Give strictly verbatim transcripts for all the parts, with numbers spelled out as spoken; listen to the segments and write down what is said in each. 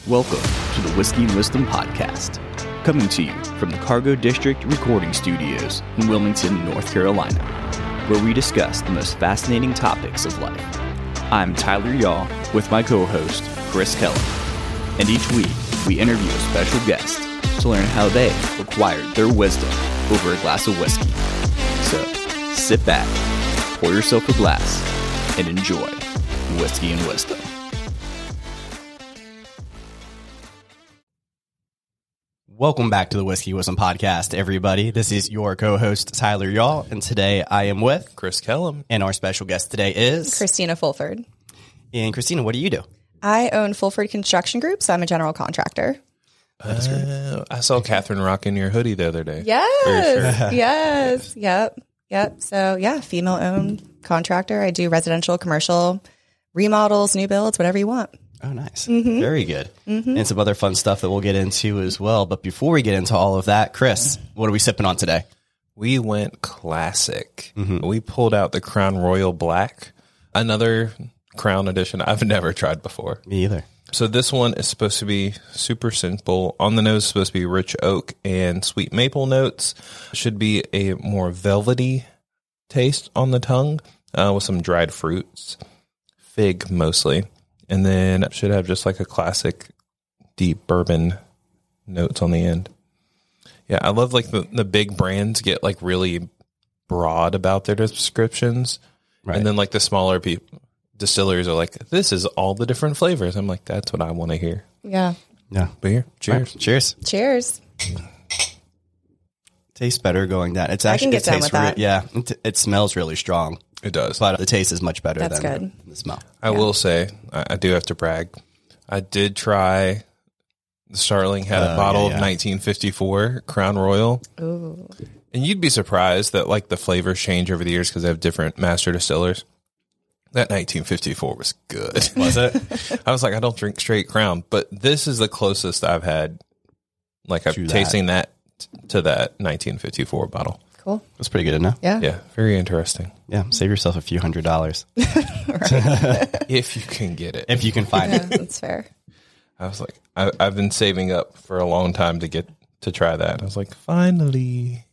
Welcome to the Whiskey and Wisdom Podcast, coming to you from the Cargo District Recording Studios in Wilmington, North Carolina, where we discuss the most fascinating topics of life. I'm Tyler Yaw with my co-host, Chris Keller, and each week we interview a special guest to learn how they acquired their wisdom over a glass of whiskey. So, sit back, pour yourself a glass, and enjoy Whiskey and Wisdom. Welcome back to the Whiskey Wisdom Podcast, everybody. This is your co-host, Tyler Yaw, and today I am with Chris Kellum. And our special guest today is Christina Fulford. And Christina, what do you do? I own Fulford Construction Group, so I'm a general contractor. Uh, I saw Catherine rocking your hoodie the other day. Yes, sure. yes, yep, yep. So yeah, female-owned contractor. I do residential, commercial, remodels, new builds, whatever you want. Oh, nice. Mm-hmm. Very good. Mm-hmm. And some other fun stuff that we'll get into as well. But before we get into all of that, Chris, what are we sipping on today? We went classic. Mm-hmm. We pulled out the Crown Royal Black, another Crown edition I've never tried before. Me either. So this one is supposed to be super simple. On the nose, supposed to be rich oak and sweet maple notes. Should be a more velvety taste on the tongue uh, with some dried fruits, fig mostly. And then it should have just like a classic deep bourbon notes on the end. Yeah, I love like the, the big brands get like really broad about their descriptions. Right. And then like the smaller people, distillers are like, this is all the different flavors. I'm like, that's what I want to hear. Yeah. Yeah. But here, cheers. Right. Cheers. Cheers. Tastes better going down. It's I actually, can get it down tastes with that. Re- yeah, it, it smells really strong. It does. But the taste is much better That's than good. the smell. I Yeah. will say, I, I do have to brag. I did try, the Starling had Uh, a bottle yeah, yeah. of nineteen fifty-four Crown Royal. Ooh. And you'd be surprised that like the flavors change over the years because they have different master distillers. That nineteen fifty-four was good. Was it? I was like, I don't drink straight Crown, but this is the closest I've had, like I'm To that. tasting that to that nineteen fifty-four bottle. Cool. That's pretty good enough. Yeah. Yeah, very interesting. Yeah, save yourself a few hundred dollars. If you can get it. If you can find Yeah, it. that's fair. I was like, I, I've been saving up for a long time to get to try that. I was like, finally.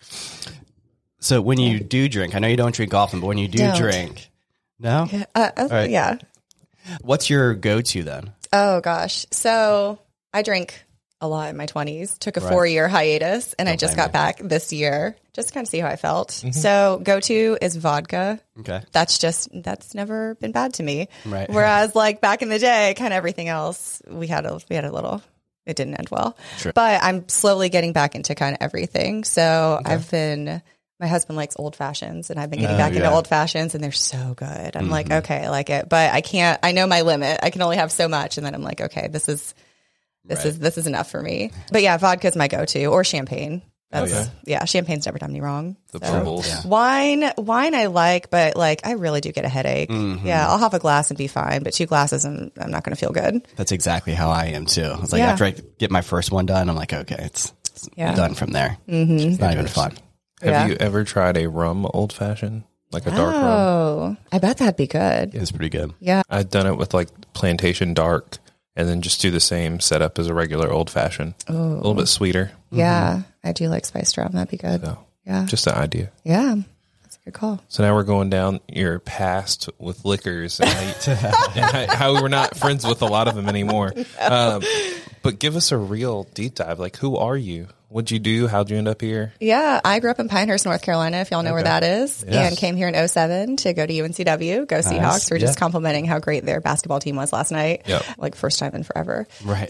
So when you do drink, I know you don't drink often, but when you do Don't. drink, no? Yeah. Uh, uh, right. yeah. What's your go-to then? Oh gosh. So I drank a lot in my twenties, took a Right. four year hiatus, and I Don't just blame got you. back this year just to kind of see how I felt. Mm-hmm. So go to is vodka. Okay. That's just, that's never been bad to me. Right. Whereas like back in the day, kind of everything else, we had a, we had a little, it didn't end well, Sure. but I'm slowly getting back into kind of everything. So I've been, my husband likes old fashions and I've been getting Oh, back into yeah. old fashions and they're so good. I'm like, Mhm. okay, I like it, but I can't, I know my limit. I can only have so much. And then I'm like, okay, this is, this Right. is, this is enough for me. But yeah, vodka's my go-to or champagne. That's, yeah. yeah. Champagne's never done me wrong. The So- bubbles. Yeah. Wine, wine I like, but like I really do get a headache. Mhm. Yeah, I'll have a glass and be fine, but two glasses and I'm not going to feel good. That's exactly how I am too. It's like Yeah. after I get my first one done, I'm like, okay, it's, it's Yeah. done from there. Mm-hmm. It's not even fun. Have Yeah. you ever tried a rum old fashioned? Like a dark rum? Oh, I bet that'd be good. It's pretty good. Yeah. I've done it with like plantation dark and then just do the same setup as a regular old fashioned. A little bit sweeter. Yeah. I do like spiced rum. That'd be good. So Yeah. just an idea. Yeah. That's a good call. So now we're going down your past with liquors and how, you, and how, how we're not friends with a lot of them anymore. Um, but give us a real deep dive. Like, who are you? What'd you do? How'd you end up here? Yeah, I grew up in Pinehurst, North Carolina, if y'all know where that is, Yes. and came here in oh seven to go to U N C W, go Seahawks. Nice. We're just Yeah. complimenting how great their basketball team was last night. Yep. Like first time in forever. Right.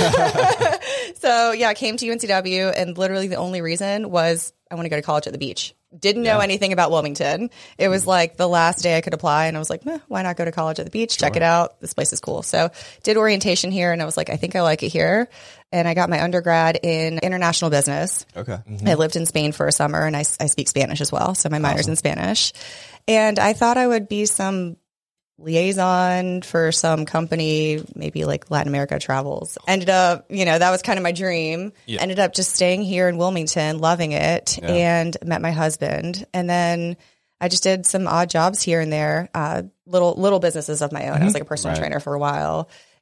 So yeah, I came to U N C W and literally the only reason was I want to go to college at the beach. Didn't know anything about Wilmington. It was like the last day I could apply and I was like, eh, why not go to college at the beach? Check it out. This place is cool. So did orientation here and I was like, I think I like it here. And I got my undergrad in international business. Okay. I lived in Spain for a summer and I, I speak Spanish as well. So my minor's in Spanish. And I thought I would be some liaison for some company, maybe like Latin America travels. Ended up, you know, that was kind of my dream. Yeah. Ended up just staying here in Wilmington, loving it, Yeah. and met my husband. And then I just did some odd jobs here and there, uh, little little businesses of my own. I was like a personal Right. trainer for a while.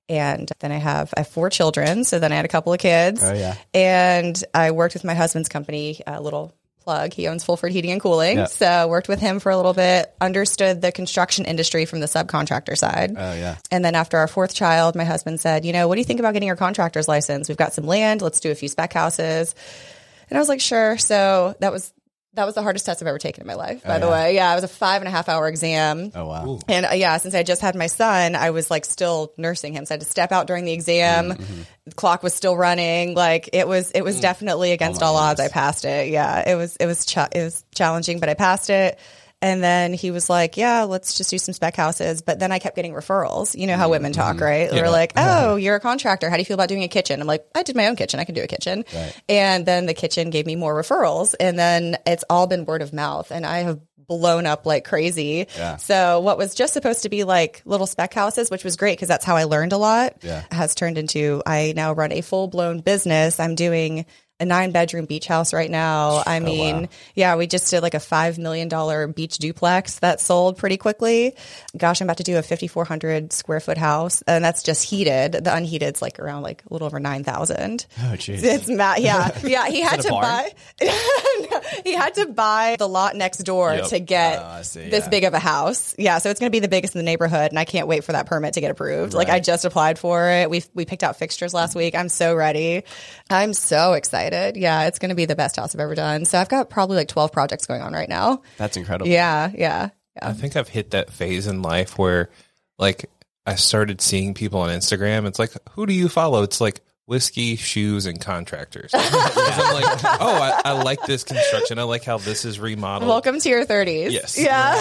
And then I have I have four children. So then I had a couple of kids. Oh, yeah. And I worked with my husband's company, a little plug. He owns Fulford Heating and Cooling. Yeah. So worked with him for a little bit, understood the construction industry from the subcontractor side. Oh, yeah. And then after our fourth child, my husband said, you know, what do you think about getting your contractor's license? We've got some land. Let's do a few spec houses. And I was like, sure. So that was that was the hardest test I've ever taken in my life, by Oh, the yeah. way. Yeah, it was a five and a half hour exam. Oh, wow. And uh, yeah, since I just had my son, I was like still nursing him. So I had to step out during the exam. Mm-hmm. The clock was still running. Like it was, it was definitely against Oh, my all odds. I goodness. passed it. Yeah, it was, it was, ch- it was challenging, but I passed it. And then he was like, yeah, let's just do some spec houses. But then I kept getting referrals. You know how women talk, right? They're like, oh, you're a contractor. How do you feel about doing a kitchen? I'm like, I did my own kitchen. I can do a kitchen. Right. And then the kitchen gave me more referrals. And then it's all been word of mouth. And I have blown up like crazy. Yeah. So what was just supposed to be like little spec houses, which was great because that's how I learned a lot, Yeah. has turned into, I now run a full blown business. I'm doing a nine bedroom beach house right now. I mean, wow. yeah, we just did like a five million dollars beach duplex that sold pretty quickly. Gosh, I'm about to do a fifty-four hundred square foot house, and that's just heated. The unheated's like around like a little over nine thousand. Oh, jeez. It's ma- yeah, yeah. He had that a to barn? buy, No, he had to buy the lot next door Yep. to get Oh, I see, this yeah. big of a house. Yeah, so it's going to be the biggest in the neighborhood, and I can't wait for that permit to get approved. Like I Right. just applied for it. We we picked out fixtures last week. I'm so ready. I'm so excited. Yeah, it's going to be the best house I've ever done. So I've got probably like twelve projects going on right now. That's incredible. Yeah, yeah. I think I've hit that phase in life where, like, I started seeing people on Instagram. It's like, who do you follow? It's like whiskey, shoes, and contractors. 'Cause I'm like, oh, I, I like this construction. I like how this is remodeled. Welcome to your thirties. Yes. Yeah.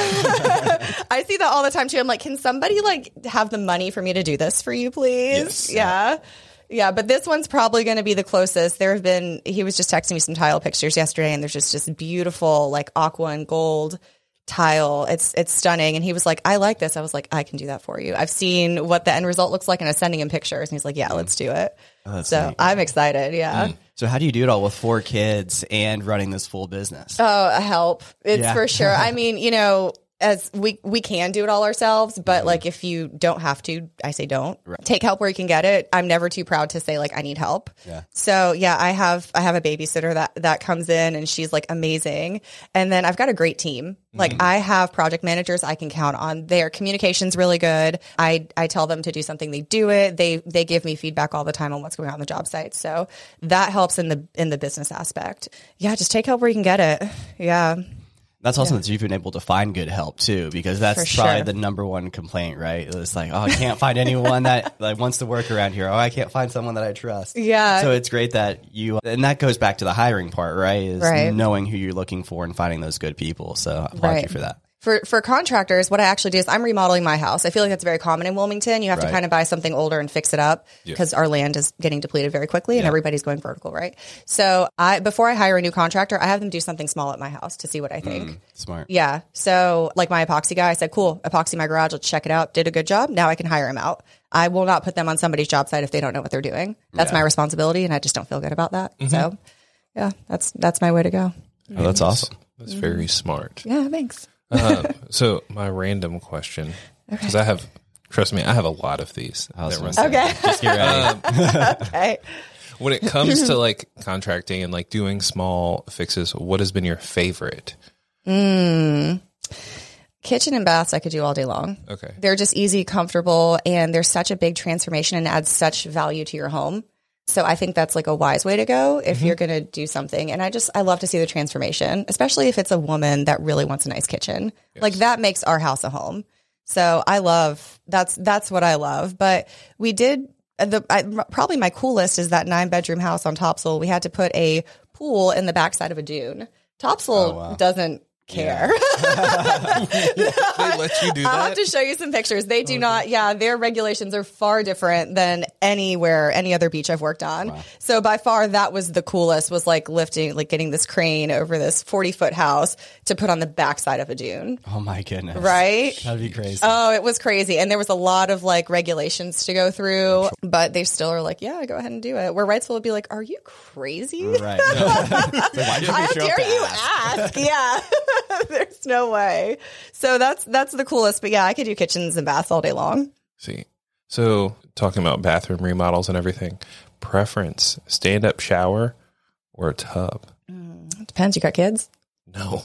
I see that all the time too. I'm like, can somebody like have the money for me to do this for you, please? Yes. Yeah. Yeah, but this one's probably going to be the closest. There have been, he was just texting me some tile pictures yesterday, and there's just this beautiful like aqua and gold tile. It's it's stunning. And he was like, I like this. I was like, I can do that for you. I've seen what the end result looks like, and I was sending him pictures, and he's like, yeah, let's do it. Oh, that's So neat. I'm excited. Yeah. So how do you do it all with four kids and running this full business? Oh, help. It's Yeah. for sure. I mean, you know, as we we can do it all ourselves, but like if you don't have to, I say don't. Take help where you can get it. I'm never too proud to say like I need help. Yeah. So yeah, I have I have a babysitter that that comes in, and she's like amazing. And then I've got a great team. Like I have project managers I can count on. Their communication's really good. I I tell them to do something, they do it. They they give me feedback all the time on what's going on on the job site. So that helps in the in the business aspect. Yeah, just take help where you can get it. Yeah. That's awesome that you've been able to find good help too, because that's For probably sure. the number one complaint, right? It's like, oh, I can't find anyone that like wants to work around here. Oh, I can't find someone that I trust. Yeah. So it's great that you, and that goes back to the hiring part, right? Is Right. knowing who you're looking for and finding those good people. So I applaud Right. you for that. For for contractors, what I actually do is I'm remodeling my house. I feel like that's very common in Wilmington. You have Right. to kind of buy something older and fix it up because our land is getting depleted very quickly, and Yeah. everybody's going vertical, right? So I before I hire a new contractor, I have them do something small at my house to see what I think. Mm, smart. Yeah. So like my epoxy guy, I said, cool, epoxy my garage. Let's check it out. Did a good job. Now I can hire him out. I will not put them on somebody's job site if they don't know what they're doing. That's Yeah. my responsibility, and I just don't feel good about that. So yeah, that's that's my way to go. Oh, that's awesome. That's very smart. Yeah, thanks. Uh, so my random question, because I have, trust me, I have a lot of these. I was that gonna run- say, Okay. Just get ready. Okay. When it comes to like contracting and like doing small fixes, what has been your favorite? Kitchen and baths I could do all day long. Okay. They're just easy, comfortable, and there's such a big transformation and adds such value to your home. So I think that's like a wise way to go if you're going to do something. And I just, I love to see the transformation, especially if it's a woman that really wants a nice kitchen. Like that makes our house a home. So I love, that's, that's what I love. But we did, the I, probably my coolest is that nine bedroom house on Topsail. We had to put a pool in the backside of a dune. Topsail Oh, wow. doesn't care. They let you do I'll that? have to show you some pictures. They do not, yeah, their regulations are far different than anywhere, any other beach I've worked on. So by far, that was the coolest, was like lifting, like getting this crane over this forty foot house to put on the backside of a dune. Oh my goodness. Right? That'd be crazy. Oh, it was crazy. And there was a lot of like regulations to go through, but they still are like, yeah, go ahead and do it. Where Wrightsville would be like, are you crazy? Right. Like, why did How you show up dare to you ask? ask? Yeah. There's no way. So that's that's the coolest. But yeah, I could do kitchens and baths all day long. See, So talking about bathroom remodels and everything, preference, stand-up shower or a tub? Mm, it depends. You got kids? No.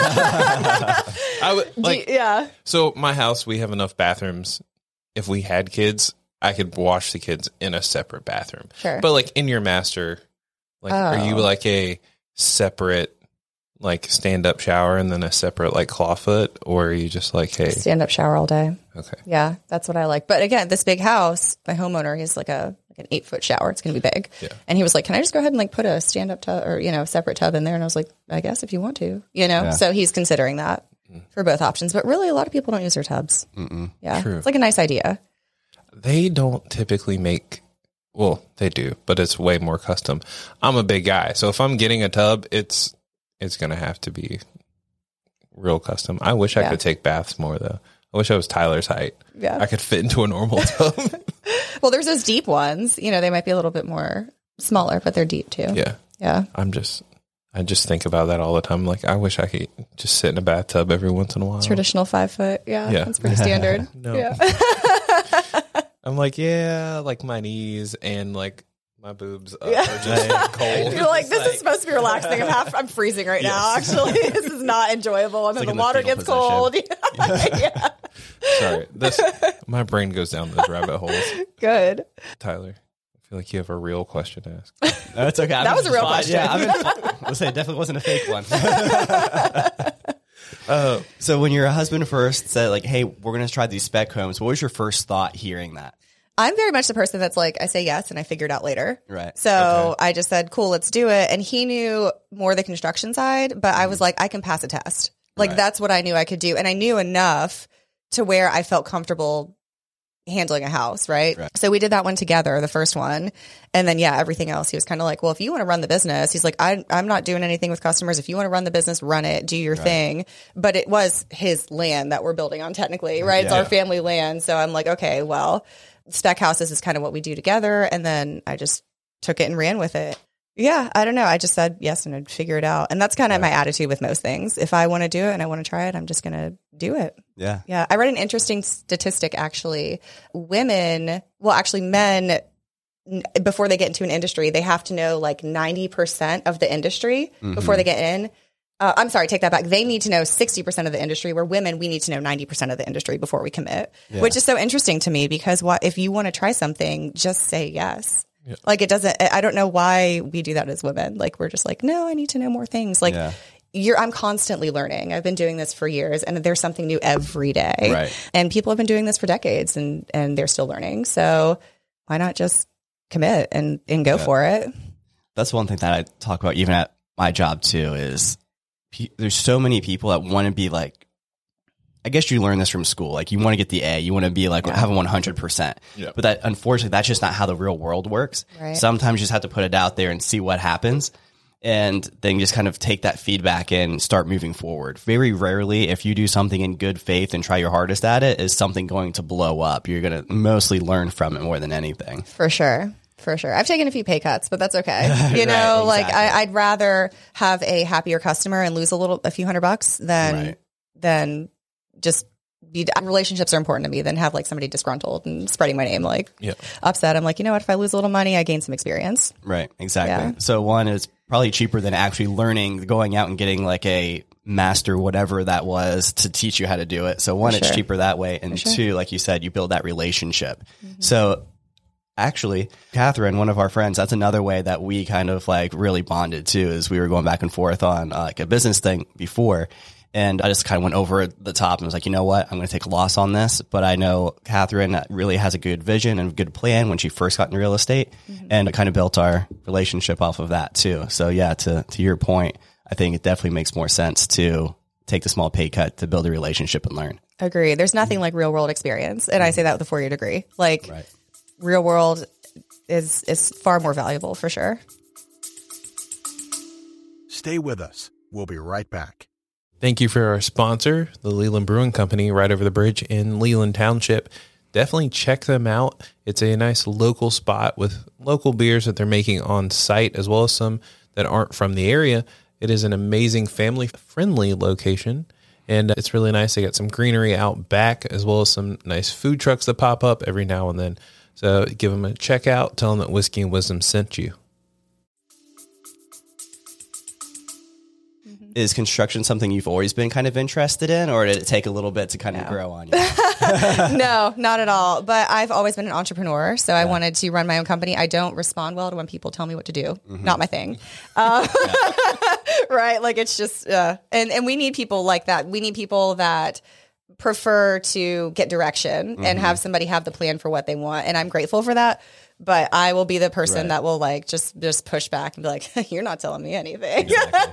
I would, like, you, yeah. So my house, we have enough bathrooms. If we had kids, I could wash the kids in a separate bathroom. Sure. But like in your master, like, Oh. are you like a separate, like stand-up shower and then a separate like clawfoot, or are you just like, hey, Stand up shower all day. okay, Yeah, that's what I like. But again, this big house, my homeowner, he's like a like an eight foot shower. It's going to be big. Yeah. And he was like, "Can I just go ahead and like put a stand up tub or you know separate tub in there?" And I was like, "I guess if you want to, you know." Yeah. So he's considering that for both options. But really, a lot of people don't use their tubs. Mm-mm. Yeah, True. it's like a nice idea. they don't typically make. Well, they do, but it's way more custom. I'm a big guy, so if I'm getting a tub, it's it's gonna have to be real custom. I wish I Yeah. could take baths more though. I wish I was Tyler's height. Yeah. I could fit into a normal tub. Well, there's those deep ones. You know, they might be a little bit more smaller, but they're deep too. Yeah, Yeah. I'm just. I just think about that all the time. Like, I wish I could just sit in a bathtub every once in a while. Traditional five foot. Yeah. Yeah. That's pretty standard. No. Yeah. I'm like, yeah, like my knees and like my boobs uh, Yeah. are just cold. You're like, It's this is supposed to be relaxing. I'm half, I'm freezing right now. Actually, this is not enjoyable. And then like the in the water fetal gets cold. yeah. Sorry, this my brain goes down those rabbit holes. Good. Tyler, I feel like you have a real question to ask. That's okay. That was a real Fine. question. Yeah, I mean, let's say it definitely wasn't a fake one. Uh, So when your husband first said, like, hey, we're going to try these spec homes, what was your first thought hearing that? I'm very much the person that's like, I say yes and I figure it out later. Right. So I just said, cool, let's do it. And he knew more the construction side, but I was like, I can pass a test. Like Right. that's what I knew I could do. And I knew enough to where I felt comfortable handling a house. Right? Right. So we did that one together, the first one. And then, yeah, everything else. He was kind of like, well, if you want to run the business, he's like, I, I'm not doing anything with customers. If you want to run the business, run it, do your thing. But it was his land that we're building on technically, right? It's Yeah. our family land. So I'm like, okay, well, spec houses is kind of what we do together. And then I just took it and ran with it. Yeah, I don't know. I just said yes and I'd figure it out. And that's kind of my attitude with most things. If I want to do it and I want to try it, I'm just going to do it. Yeah. Yeah. I read an interesting statistic actually. Women, well, actually men, n- before they get into an industry, they have to know like ninety percent of the industry before they get in. Uh, I'm sorry, take that back. They need to know sixty percent of the industry, where women, we need to know ninety percent of the industry before we commit, Yeah. which is so interesting to me because what if you want to try something, just say yes. Like it doesn't, I don't know why we do that as women. Like we're just like, no, I need to know more things. Like Yeah. you're, I'm constantly learning. I've been doing this for years and there's something new every day. Right. And people have been doing this for decades and, and they're still learning. So why not just commit and, and go for it? That's one thing that I talk about even at my job too is pe- there's so many people that want to be like, I guess you learn this from school. Like you want to get the A, you want to be like, have a one hundred percent. Yeah. But that, unfortunately, that's just not how the real world works. Right. Sometimes you just have to put it out there and see what happens. And then just kind of take that feedback and start moving forward. Very rarely, if you do something in good faith and try your hardest at it, is something going to blow up. You're going to mostly learn from it more than anything. For sure. For sure. I've taken a few pay cuts, but that's okay. You know, Right, like exactly. I, I'd rather have a happier customer and lose a little, a few hundred bucks than, Right. than just be, relationships are important to me than have like somebody disgruntled and spreading my name, like Yeah. upset. I'm like, you know what? If I lose a little money, I gain some experience. Right, exactly. Yeah. So one is probably cheaper than actually learning, going out and getting like a master, whatever that was, to teach you how to do it. So one, For it's sure. cheaper that way. And sure. two, like you said, you build that relationship. So actually, Catherine, one of our friends, that's another way that we kind of like really bonded too, is we were going back and forth on uh, like a business thing before. And I just kind of went over the top and was like, you know what? I'm going to take a loss on this. But I know Catherine really has a good vision and a good plan when she first got into real estate. And it kind of built our relationship off of that too. So yeah, to, to your point, I think it definitely makes more sense to take the small pay cut to build a relationship and learn. Agree. There's nothing like real world experience. And I say that with a four year degree. Like Right. real world is, is far more valuable for sure. Stay with us. We'll be right back. Thank you for our sponsor, the Leland Brewing Company, right over the bridge in Leland Township. Definitely check them out. It's a nice local spot with local beers that they're making on site, as well as some that aren't from the area. It is an amazing family-friendly location, And uh, it's really nice. They got some greenery out back as well as some nice food trucks that pop up every now and then. So give them a check out. Tell them that Whiskey and Wisdom sent you. Is construction something you've always been kind of interested in, or did it take a little bit to kind of No. grow on you? No, not at all. But I've always been an entrepreneur, so I wanted to run my own company. I don't respond well to when people tell me what to do. Mm-hmm. Not my thing. Uh, right? Like it's just, uh, and and we need people like that. We need people that prefer to get direction Mm-hmm. and have somebody have the plan for what they want. And I'm grateful for that. But I will be the person Right. that will like just just push back and be like, "You're not telling me anything."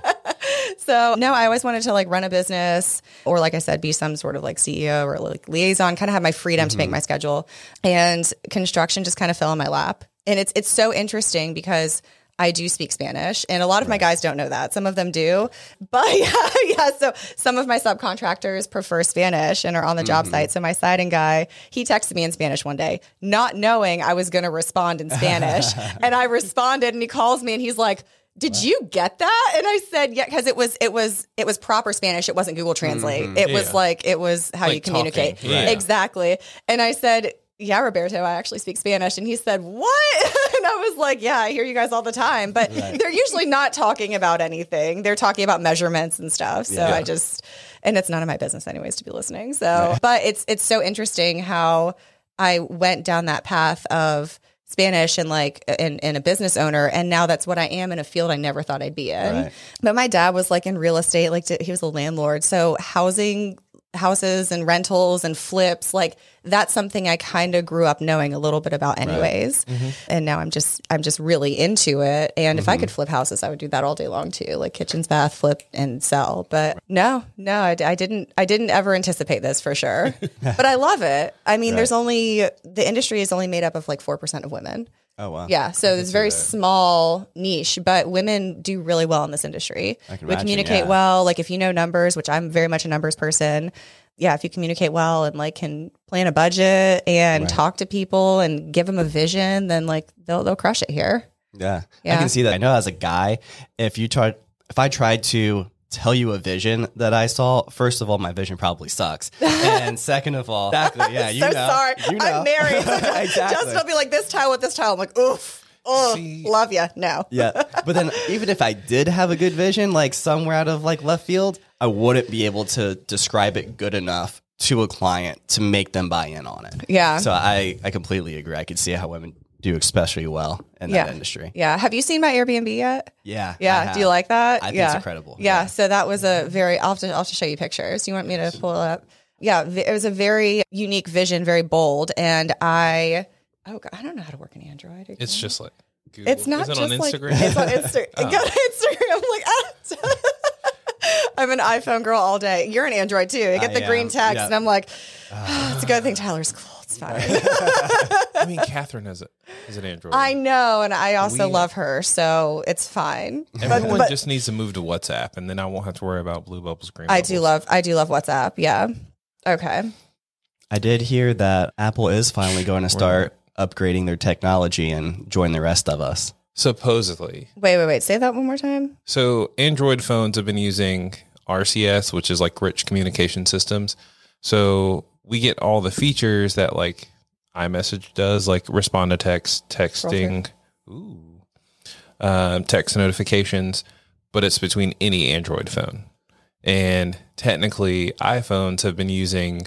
So no, I always wanted to like run a business or like I said, be some sort of like C E O or like liaison, kind of have my freedom to make my schedule. And construction just kind of fell in my lap. And it's it's so interesting because I do speak Spanish and a lot of my guys don't know that. Some of them do. But yeah, yeah. So some of my subcontractors prefer Spanish and are on the job site. So my siding guy, he texted me in Spanish one day, not knowing I was going to respond in Spanish. And I responded and he calls me and he's like, did you get that? And I said, yeah, because it was it was it was proper Spanish. It wasn't Google Translate. Mm-hmm. It was Yeah. like it was how Like you communicate. talking. Yeah. Exactly. And I said, yeah, Roberto, I actually speak Spanish. And he said, what? And I was like, yeah, I hear you guys all the time. But they're usually not talking about anything. They're talking about measurements and stuff. So Yeah. I just, and it's none of my business anyways to be listening. So, but it's it's so interesting how I went down that path of Spanish and like and, and a business owner. And now that's what I am in a field I never thought I'd be in. Right. But my dad was like in real estate, like he was a landlord. So housing houses and rentals and flips, like that's something I kind of grew up knowing a little bit about anyways. And now I'm just, I'm just really into it. And if I could flip houses, I would do that all day long too, like kitchens, bath, flip and sell. But no, no, I, I didn't, I didn't ever anticipate this for sure, but I love it. I mean, there's only, the industry is only made up of like four percent of women. Oh, wow. Yeah, so it's very small niche, but women do really well in this industry. I can we imagine, communicate yeah. well. Like if you know numbers, which I'm very much a numbers person. Yeah, if you communicate well and like can plan a budget and Right. talk to people and give them a vision, then like they'll they'll crush it here. Yeah. I Yeah. can see that. I know as a guy, if you tried, if I tried to tell you a vision that I saw, first of all, my vision probably sucks. And second of all, exactly, yeah, you so know. sorry, You know. I'm married. So just- Exactly. Justin will be like this tile with this tile. I'm like, oof, oh, See- love you. No, Yeah. But then even if I did have a good vision, like somewhere out of like left field, I wouldn't be able to describe it good enough to a client to make them buy in on it. Yeah. So I, I completely agree. I could see how women do especially well in yeah, that industry. yeah. Have you seen my Airbnb yet? Yeah. I Yeah. have. Do you like that? I think yeah. it's incredible. Yeah. Yeah. So that was a very, I'll have, to, I'll have to show you pictures. You want me to pull it up? Yeah. v- It was a very unique vision, very bold. And I, oh God, I don't know how to work an Android. It's just like Google. It's not Is it just on like, Instagram? it's on Insta- Go to Instagram. I'm like, ah. I'm an iPhone girl all day. You're an Android too. I get I the green am, text yeah. and I'm like, oh, it's a good thing Tyler's cool. It's fine. I mean, Catherine has it. Is it Android? I know. And I also We- love her. So it's fine. Everyone but- just needs to move to WhatsApp, and then I won't have to worry about blue bubbles, green I bubbles. do love, I do love WhatsApp. Yeah. Okay. I did hear that Apple is finally going to start upgrading their technology and join the rest of us. Supposedly. Wait, wait, wait. Say that one more time. So Android phones have been using R C S, which is like rich communication systems. So we get all the features that like iMessage does, like respond to text, texting, ooh, um, text notifications, but it's between any Android phone. And technically, iPhones have been using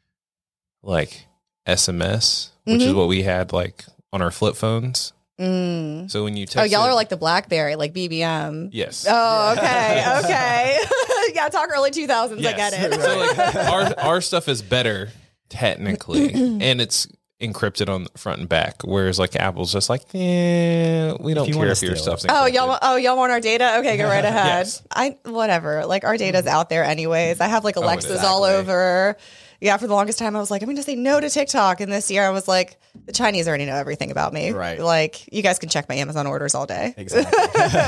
like S M S, which is what we had like on our flip phones. Mm. So when you text, Oh, y'all it- are like the BlackBerry, like B B M. yes. Oh, okay, okay. Yeah, talk early two thousands. I get it. So like our our stuff is better technically, and it's encrypted on the front and back. Whereas like Apple's just like, eh, we don't you care wanna if your steal stuff's it. encrypted. Oh, y'all, wa- oh, y'all want our data? Okay, go right ahead. Yes. I whatever. Like our data's out there anyways. I have like Alexas all exactly. over. Yeah, for the longest time I was like, I'm going to say no to TikTok, and this year I was like, the Chinese already know everything about me. Right. Like you guys can check my Amazon orders all day. Exactly.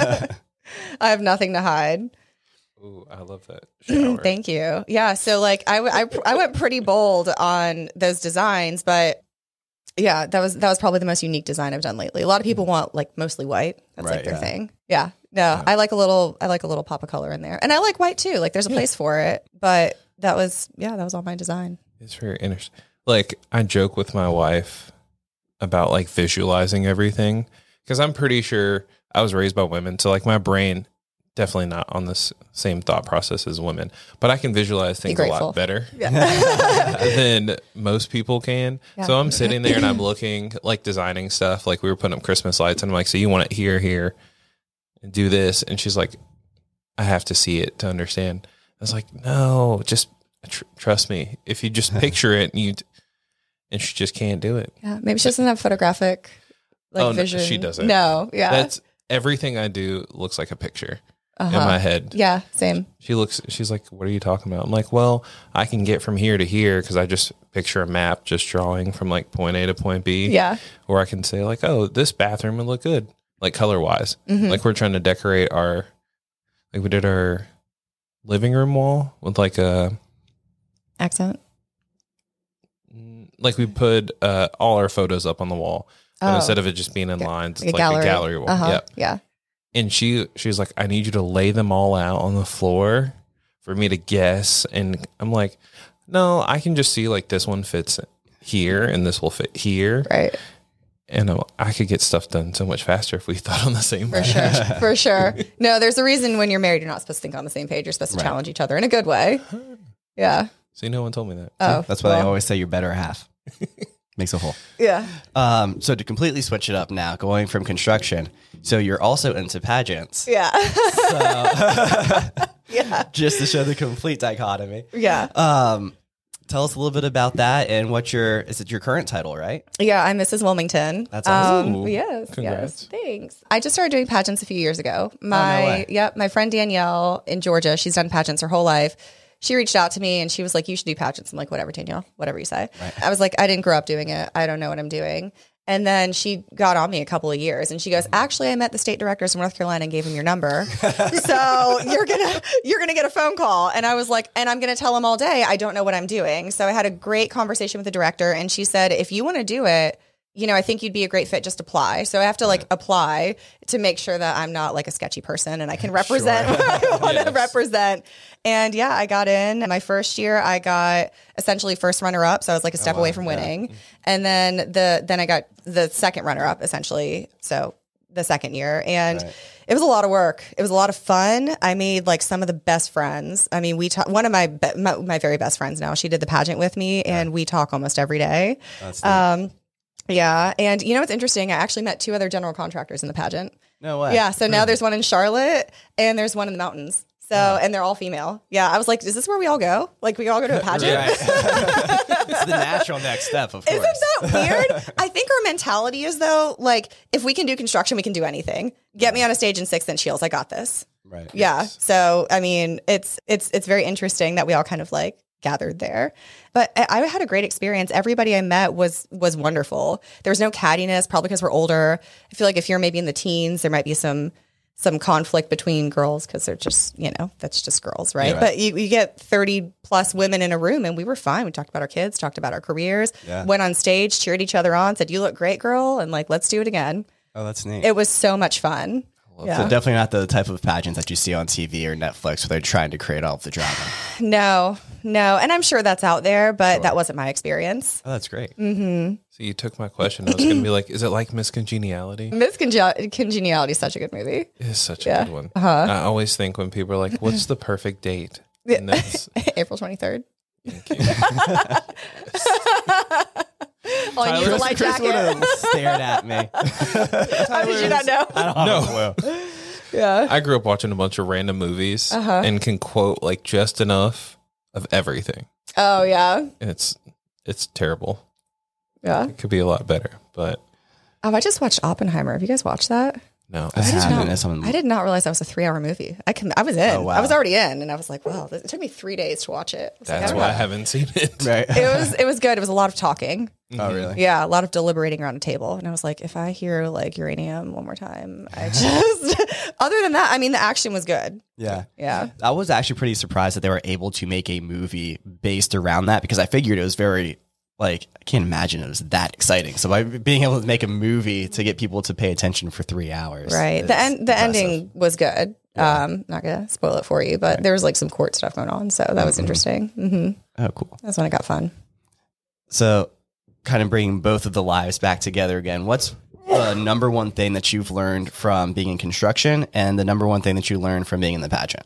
I have nothing to hide. Ooh, I love that shower. Thank you. Yeah. So like I, w- I, I went pretty bold on those designs, but Yeah, that was that was probably the most unique design I've done lately. A lot of people want like mostly white. That's Right, like their yeah. thing. Yeah. No, yeah. I like a little I like a little pop of color in there. And I like white too. Like there's a place for it. But that was yeah, that was all my design. It's very interesting. Like I joke with my wife about like visualizing everything because I'm pretty sure I was raised by women. So like my brain definitely not on this same thought process as women, but I can visualize things a lot better yeah. than most people can. Yeah. So I'm sitting there and I'm looking like designing stuff. Like we were putting up Christmas lights and I'm like, so you want it here, here and do this. And she's like, I have to see it to understand. I was like, no, just tr- trust me. If you just picture it and you, and she just can't do it. Yeah. Maybe she doesn't have photographic like oh, vision. No, she doesn't. No. Yeah. That's everything I do looks like a picture. Uh-huh. In my head. Yeah, same. She looks, she's like, what are you talking about? I'm like, well, I can get from here to here because I just picture a map just drawing from like point A to point B. Yeah. Or I can say like, oh, this bathroom would look good, like color wise. Mm-hmm. Like we're trying to decorate our, like we did our living room wall with like a accent. Like we put uh, all our photos up on the wall. Oh. And instead of it just being in yeah. lines, like it's a like gallery. a gallery wall. Uh-huh. Yeah. Yeah. And she she was like, I need you to lay them all out on the floor for me to guess. And I'm like, no, I can just see like this one fits here and this will fit here. Right. And I'm, I could get stuff done so much faster if we thought on the same For page. sure. For sure. No, there's a reason when you're married, you're not supposed to think on the same page. You're supposed to Right. challenge each other in a good way. Yeah. See, no one told me that. Oh, That's why well. they always say you're better half. Makes a whole. Yeah. Um, so to completely switch it up now, going from construction, so you're also into pageants. Yeah. So, yeah. just to show the complete dichotomy. Yeah. Um, tell us a little bit about that and what your, is it your current title, right? Yeah, I'm Missus Wilmington. That's awesome. Ooh, yes, congrats. yes. Thanks. I just started doing pageants a few years ago. My no way. yep, my friend Danielle in Georgia, she's done pageants her whole life. She reached out to me and she was like, you should do pageants. I'm like, whatever, Danielle, whatever you say. Right. I was like, I didn't grow up doing it. I don't know what I'm doing. And then she got on me a couple of years and she goes, actually, I met the state directors from North Carolina and gave him your number. So you're going to, you're going to get a phone call. And I was like, and I'm going to tell him all day, I don't know what I'm doing. So I had a great conversation with the director and she said, if you want to do it, you know, I think you'd be a great fit. Just apply. So I have to like apply to make sure that I'm not like a sketchy person and I can represent Sure. what I want to Yes. represent. And yeah, I got in. My first year, I got essentially first runner up. So I was like a step wow. away from winning. And then the then I got the second runner up essentially. So the second year. And Right. it was a lot of work. It was a lot of fun. I made like some of the best friends. I mean, we talk, one of my, be- my my very best friends now, she did the pageant with me and we talk almost every day. That's neat. Um, yeah. And you know what's interesting? I actually met two other general contractors in the pageant. No way. Yeah. So now there's one in Charlotte and there's one in the mountains. So, and they're all female. Yeah. I was like, is this where we all go? Like we all go to a pageant? Right. It's the natural next step, of course. Isn't that weird? I think our mentality is though, like if we can do construction, we can do anything. Get me on a stage in six inch heels. I got this. Right. Yeah. So, I mean, it's, it's, it's very interesting that we all kind of like gathered there, but I, I had a great experience. Everybody I met was, was wonderful. There was no cattiness, probably because we're older. I feel like if you're maybe in the teens, there might be some, some conflict between girls because they're just, you know, that's just girls. Right. Yeah. But you, you get thirty plus women in a room and we were fine. We talked about our kids, talked about our careers, Yeah. went on stage, cheered each other on, said, you look great, girl. And like, let's do it again. Oh, that's neat. It was so much fun. Yeah. So definitely not the type of pageants that you see on T V or Netflix where they're trying to create all of the drama. No, no. And I'm sure that's out there, but that wasn't my experience. Oh, that's great. Mm-hmm. So you took my question. I was going to be like, is it like Miss Congeniality? Miss Conge- Congeniality is such a good movie. It is such a Yeah. good one. Uh-huh. I always think when people are like, what's the perfect date? And that's, April twenty-third. thank you. All I need is a Chris, light Chris would jacket. have stared at me. How did you not know? No. Yeah. I grew up watching a bunch of random movies Uh-huh. and can quote like just enough of everything. Oh, yeah. And it's it's terrible. Yeah. It could be a lot better, but Oh, I just watched Oppenheimer. Have you guys watched that? no. I haven't. not- It's on- I did not realize that was a three hour movie. I can, I was in. Oh, wow. I was already in. And I was like, wow, this, it took me three days to watch it. I was like, That's I why don't I know. haven't seen it. Right. It was, it was good. It was a lot of talking. Oh, really? Yeah, a lot of deliberating around a table. And I was like, if I hear like uranium one more time, I just, other than that, I mean, the action was good. Yeah. Yeah. I was actually pretty surprised that they were able to make a movie based around that because I figured it was very like, I can't imagine it was that exciting. So by being able to make a movie to get people to pay attention for three hours. Right. The end, the ending was good. Yeah. Um, not going to spoil it for you, but right. there was like some court stuff going on. So that mm-hmm. was interesting. Mm-hmm. Oh, cool. That's when it got fun. So kind of bringing both of the lives back together again. What's the number one thing that you've learned from being in construction and the number one thing that you learned from being in the pageant?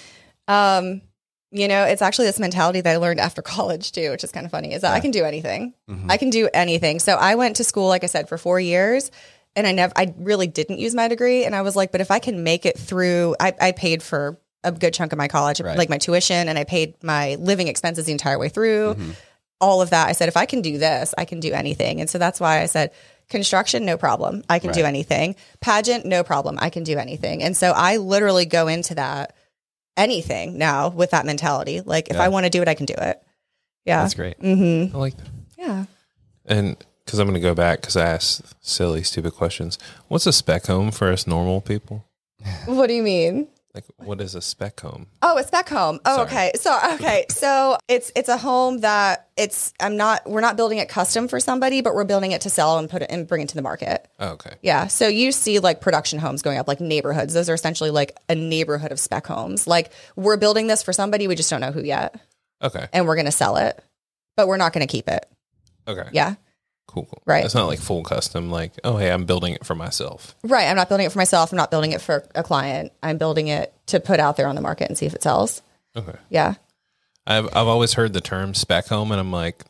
Um, you know, it's actually this mentality that I learned after college too, which is kind of funny, is that yeah. I can do anything. Mm-hmm. I can do anything. So I went to school, like I said, for four years and I never, I really didn't use my degree. And I was like, but if I can make it through, I, I paid for a good chunk of my college, right. like my tuition, and I paid my living expenses the entire way through, mm-hmm. all of that. I said, if I can do this, I can do anything. And so that's why I said, construction, no problem. I can right. do anything. Pageant, no problem. I can do anything. And so I literally go into that anything now with that mentality. Like if yeah. I want to do it, I can do it. Yeah. That's great. Mm-hmm. I like that. Yeah. And because I'm going to go back because I asked silly, stupid questions. What's a spec home for us normal people? What do you mean? Like, what is a spec home? Oh, a spec home. Oh, Sorry. okay. So, okay. So it's, it's a home that it's, I'm not, we're not building it custom for somebody, but we're building it to sell and put it and bring it to the market. Oh, okay. Yeah. So you see like production homes going up, like neighborhoods. Those are essentially like a neighborhood of spec homes. Like we're building this for somebody. We just don't know who yet. Okay. And we're going to sell it, but we're not going to keep it. Okay. Yeah. Cool, cool. Right. It's not like full custom, like, oh, hey, I'm building it for myself. Right. I'm not building it for myself. I'm not building it for a client. I'm building it to put out there on the market and see if it sells. Okay. Yeah. I've I've always heard the term spec home, and I'm like,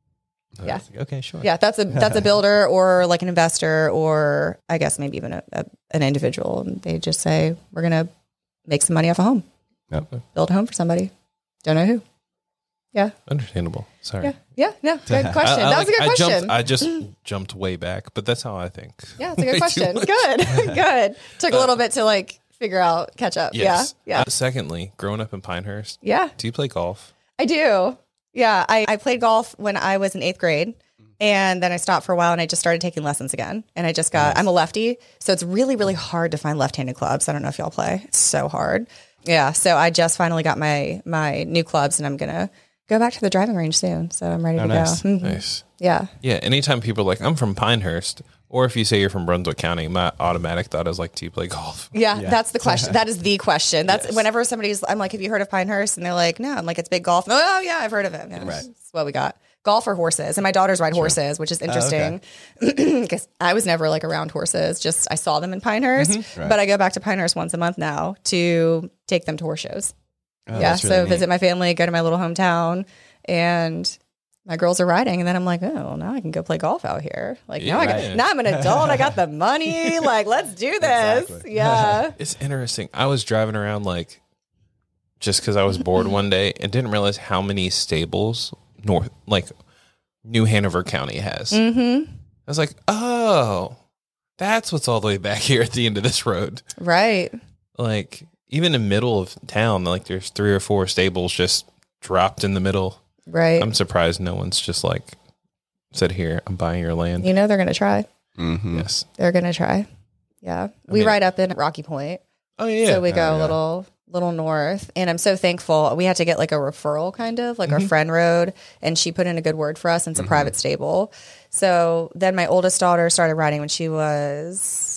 oh, yeah. Like, okay, sure. Yeah. That's a, that's a builder or like an investor, or I guess maybe even a, a, an individual. And they just say, we're going to make some money off a home. Yep. Build a home for somebody. Don't know who. Yeah. Understandable. Sorry. Yeah. Yeah. No. Good question. I, I, that was a good I question. Jumped, I just jumped way back, but that's how I think. Yeah. It's a good question. Good. Good. Took a little uh, bit to like figure out, catch up. Yes. Yeah. Yeah. Uh, secondly, growing up in Pinehurst. Yeah. Do you play golf? I do. Yeah. I, I played golf when I was in eighth grade. And then I stopped for a while and I just started taking lessons again. And I just got, nice. I'm a lefty. So it's really, really hard to find left-handed clubs. I don't know if y'all play. It's so hard. Yeah. So I just finally got my, my new clubs and I'm going to go back to the driving range soon, so I'm ready oh, to nice. go. Mm-hmm. Nice. Yeah. Yeah, anytime people are like, I'm from Pinehurst, or if you say you're from Brunswick County, my automatic thought is like, do you play golf? Yeah, yeah. That's the question. That is the question. That's yes. whenever somebody's, I'm like, have you heard of Pinehurst? And they're like, no. I'm like, it's big golf. Oh, yeah, I've heard of it. Yeah, right. That's what we got. Golf or horses. And my daughters ride sure. horses, which is interesting because oh, okay. I was never like around horses. Just I saw them in Pinehurst, mm-hmm. right. but I go back to Pinehurst once a month now to take them to horse shows. Oh, yeah, really so neat. visit my family, go to my little hometown, and my girls are riding, and then I'm like, oh, well, now I can go play golf out here. Like yeah, now, I right. got, now I'm an adult. I got the money. Like let's do this. Exactly. Yeah, it's interesting. I was driving around like just because I was bored one day and didn't realize how many stables north, like New Hanover County has. Mm-hmm. I was like, oh, that's what's all the way back here at the end of this road, right? Like even in the middle of town, like there's three or four stables just dropped in the middle. Right. I'm surprised no one's just like said, here, I'm buying your land. You know, they're going to try. Mm-hmm. Yes. They're going to try. Yeah. We mean, ride up in Rocky Point. Oh, yeah. So we go oh, a yeah. little, little north. And I'm so thankful. We had to get like a referral kind of like Mm-hmm. our friend rode. And she put in a good word for us. And it's a Mm-hmm. private stable. So then my oldest daughter started riding when she was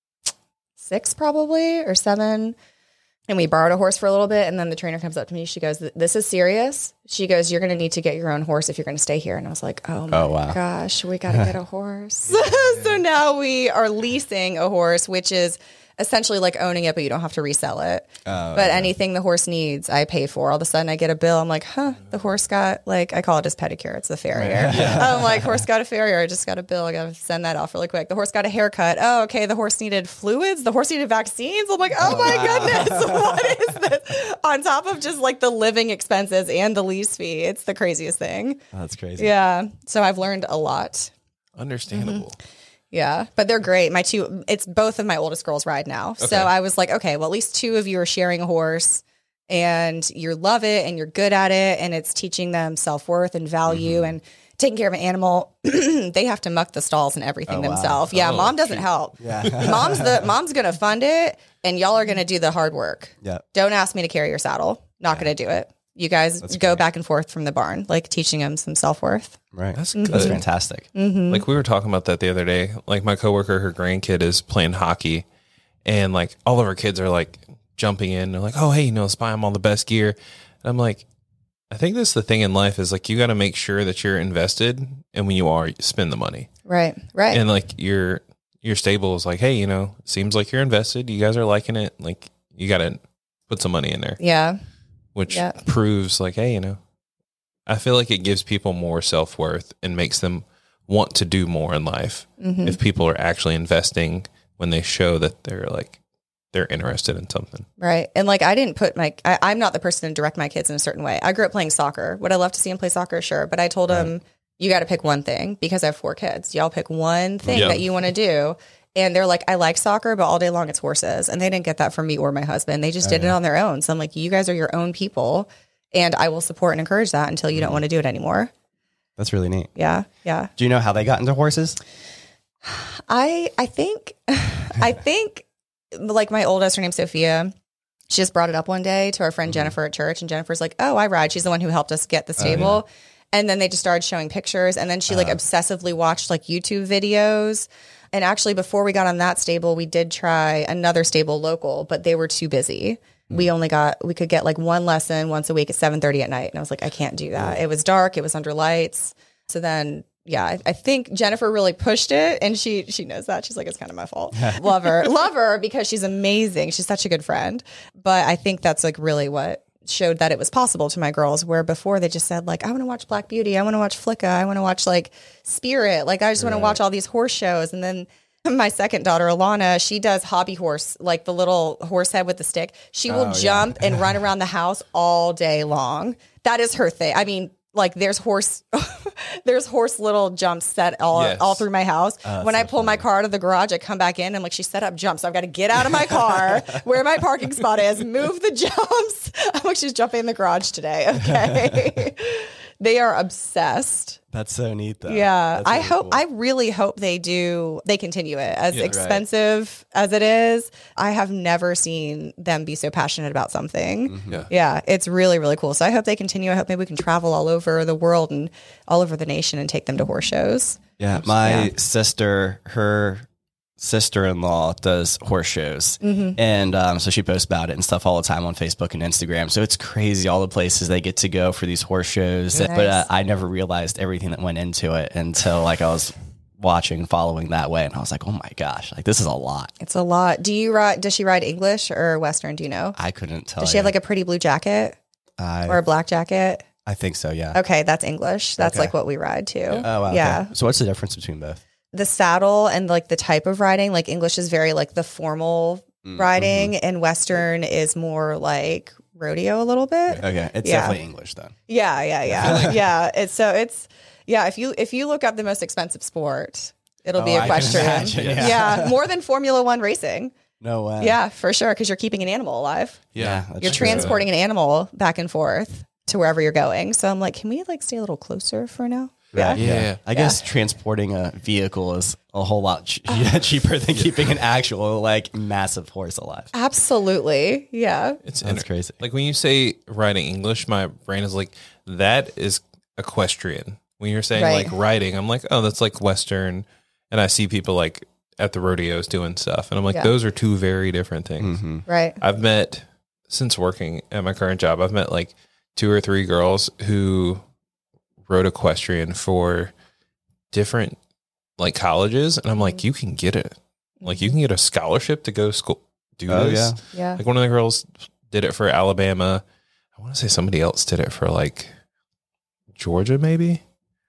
six probably or seven. And we borrowed a horse for a little bit. And then the trainer comes up to me. She goes, this is serious. She goes, you're going to need to get your own horse if you're going to stay here. And I was like, oh my Oh, wow. gosh, we got to get a horse. So now we are leasing a horse, which is essentially like owning it, but you don't have to resell it. Oh, but okay. anything the horse needs, I pay for. All of a sudden I get a bill. I'm like, huh, the horse got like, I call it his pedicure. It's the farrier. I'm like, horse got a farrier. I just got a bill. I got to send that off really quick. The horse got a haircut. Oh, okay. The horse needed fluids. The horse needed vaccines. I'm like, oh, Oh, my wow. goodness. What is this? On top of just like the living expenses and the lease fee. It's the craziest thing. Oh, that's crazy. Yeah. So I've learned a lot. Understandable. Yeah, but they're great. My two, it's both of my oldest girls ride now. Okay. So I was like, okay, well, at least two of you are sharing a horse and you love it and you're good at it. And it's teaching them self-worth and value Mm-hmm. and taking care of an animal. They have to muck the stalls and everything Oh, wow. themselves. Yeah, Oh, mom doesn't shoot. help. Yeah. Mom's the mom's going to fund it and y'all are going to do the hard work. Yeah. Don't ask me to carry your saddle. Not going to do it. You guys go back and forth from the barn, like teaching them some self-worth. Right. That's That's good. fantastic. Like we were talking about that the other day. Like my coworker, her grandkid is playing hockey, and like all of her kids are like jumping in. They're like, "Oh, hey, you know, let's buy them all the best gear." And I'm like, I think that's the thing in life is like you got to make sure that you're invested, and when you are, you spend the money. Right, right. And like your your stable is like, hey, you know, seems like you're invested. You guys are liking it. Like you got to put some money in there. Yeah. Which Yeah. proves like, hey, you know, I feel like it gives people more self-worth and makes them want to do more in life. Mm-hmm. If people are actually investing when they show that they're like, they're interested in something. Right. And like, I didn't put my, I, I'm not the person to direct my kids in a certain way. I grew up playing soccer. Would I love to see them play soccer? Sure. But I told them, you got to pick one thing because I have four kids. Y'all pick one thing Yeah. that you want to do. And they're like, I like soccer, but all day long it's horses. And they didn't get that from me or my husband. They just did it on their own. So I'm like, you guys are your own people. And I will support and encourage that until you don't want to do it anymore. That's really neat. Yeah. Yeah. Do you know how they got into horses? I I think I think like my oldest, her name's Sophia. She just brought it up one day to our friend Jennifer at church, and Jennifer's like, "Oh, I ride." She's the one who helped us get the stable. And then they just started showing pictures, and then she like obsessively watched like YouTube videos. And actually, before we got on that stable, we did try another stable local, but they were too busy. We only got we could get like one lesson once a week at seven thirty at night, and I was like, I can't do that. It was dark. It was under lights. So then. Yeah, I, I think Jennifer really pushed it, and she she knows that. She's like, it's kind of my fault. Love her. Love her because she's amazing. She's such a good friend. But I think that's like really what showed that it was possible to my girls, where before they just said like, I want to watch Black Beauty. I want to watch Flicka. I want to watch like Spirit. Like I just want to watch all these horse shows. And then my second daughter, Alana, she does hobby horse, like the little horse head with the stick. She will jump and run around the house all day long. That is her thing. I mean, like there's horse, there's horse little jumps set all Yes. all through my house. When I pull my car out of the garage, I come back in and like she set up jumps. So I've got to get out of my car where my parking spot is, move the jumps. I'm like, she's jumping in the garage today. Okay, they are obsessed. That's so neat, though. Yeah, That's I really hope. cool. I really hope they do. They continue it as Yeah, right. expensive as it is. I have never seen them be so passionate about something. Yeah. Yeah, it's really, really cool. So I hope they continue. I hope maybe we can travel all over the world and all over the nation and take them to horse shows. Yeah, my Yeah. sister, her sister-in-law does horse shows, and um, so she posts about it and stuff all the time on Facebook and Instagram. So it's crazy all the places they get to go for these horse shows. But uh, Nice. I never realized everything that went into it until like I was watching, following that way, and I was like, oh my gosh, like this is a lot. It's a lot. Do you ride? Does she ride English or Western? Do you know? I couldn't tell. Does she have like a pretty blue jacket I, or a black jacket? I think so. Yeah. Okay, that's English. That's Okay. like what we ride too. Oh wow. Yeah. Okay. So what's the difference between both? The saddle and like the type of riding, like English is very like the formal riding, and Western is more like rodeo a little bit. Okay, it's Yeah. definitely English then. Yeah, yeah, yeah, yeah. It's so it's yeah. If you if you look up the most expensive sport, it'll be Oh, I can equestrian. imagine, yeah. yeah. more than Formula One racing. No way. Yeah, for sure, because you're keeping an animal alive. Yeah, that's You're true. transporting an animal back and forth to wherever you're going. So I'm like, can we like stay a little closer for now? Yeah. Right, Yeah. I guess transporting a vehicle is a whole lot ch- cheaper than keeping an actual like massive horse alive. Absolutely. Yeah. It's That's inter- crazy. Like when you say riding English, my brain is like, that is equestrian. When you're saying Right. like riding, I'm like, oh, that's like Western. And I see people like at the rodeos doing stuff. And I'm like, Yeah. those are two very different things. Mm-hmm. Right. I've met, since working at my current job, I've met like two or three girls who rode equestrian for different like colleges. And I'm like, you can get it. Like you can get a scholarship to go to school, do Oh, this. yeah. Yeah. Like one of the girls did it for Alabama. I want to say somebody else did it for like Georgia, maybe.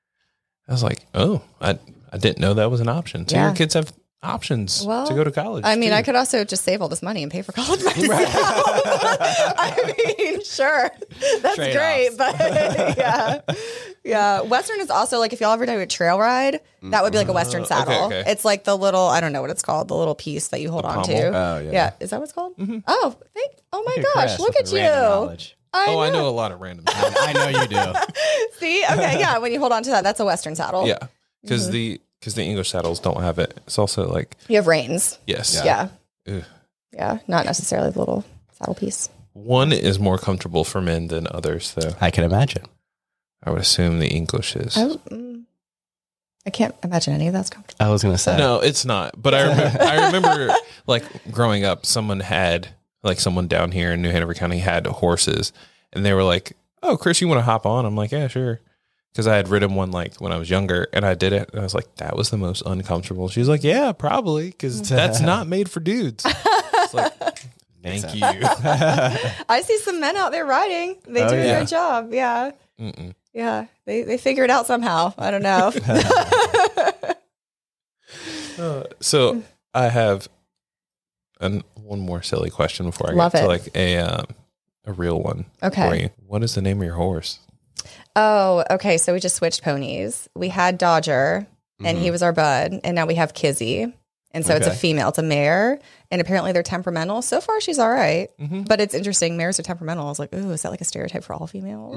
I was like, oh, I I didn't know that was an option. So Yeah. your kids have options Well, to go to college. I mean, too. I could also just save all this money and pay for college myself. I mean, sure, that's Trade-offs. great, but yeah, yeah. Western is also like if y'all ever do a trail ride, that would be like a Western saddle. okay, okay. It's like the little I don't know what it's called, the little piece that you hold on to. pommel? Oh, yeah. yeah. Is that what it's called? Oh, thank. Oh my Look at gosh, Chris look with at the random you. knowledge. I oh, know. I know a lot of random things. I know you do. See, okay, yeah. When you hold on to that, that's a Western saddle. Yeah. Because Mm-hmm. the because the English saddles don't have it. It's also like, You have reins. yes. Yeah. Ugh. Yeah. Not necessarily the little saddle piece. one is more comfortable for men than others, though. I can imagine. I would assume the English is. I, mm, I can't imagine any of that's comfortable. I was going to say. No, it's not. But I remember, I remember, like, growing up, someone had, like, someone down here in New Hanover County had horses, and they were like, oh, Chris, you want to hop on? I'm like, yeah, sure. Because I had ridden one, like, when I was younger, and I did it, and I was like, that was the most uncomfortable. She's like, yeah, probably, because that's not made for dudes. It's like, thank you. I see some men out there riding. They Oh, do yeah. a good job. Yeah. Mm-mm. Yeah. They, they figure it out somehow. I don't know. Uh, so I have an, one more silly question before I Love get to it. like a um, a real one. Okay. For you. What is the name of your horse? Oh, okay. So we just switched ponies. We had Dodger, and he was our bud, and now we have Kizzy. And so it's a Okay. female, it's a mare, and apparently they're temperamental. So far, she's all right. But it's interesting. Mares are temperamental. I was like, ooh, is that like a stereotype for all females?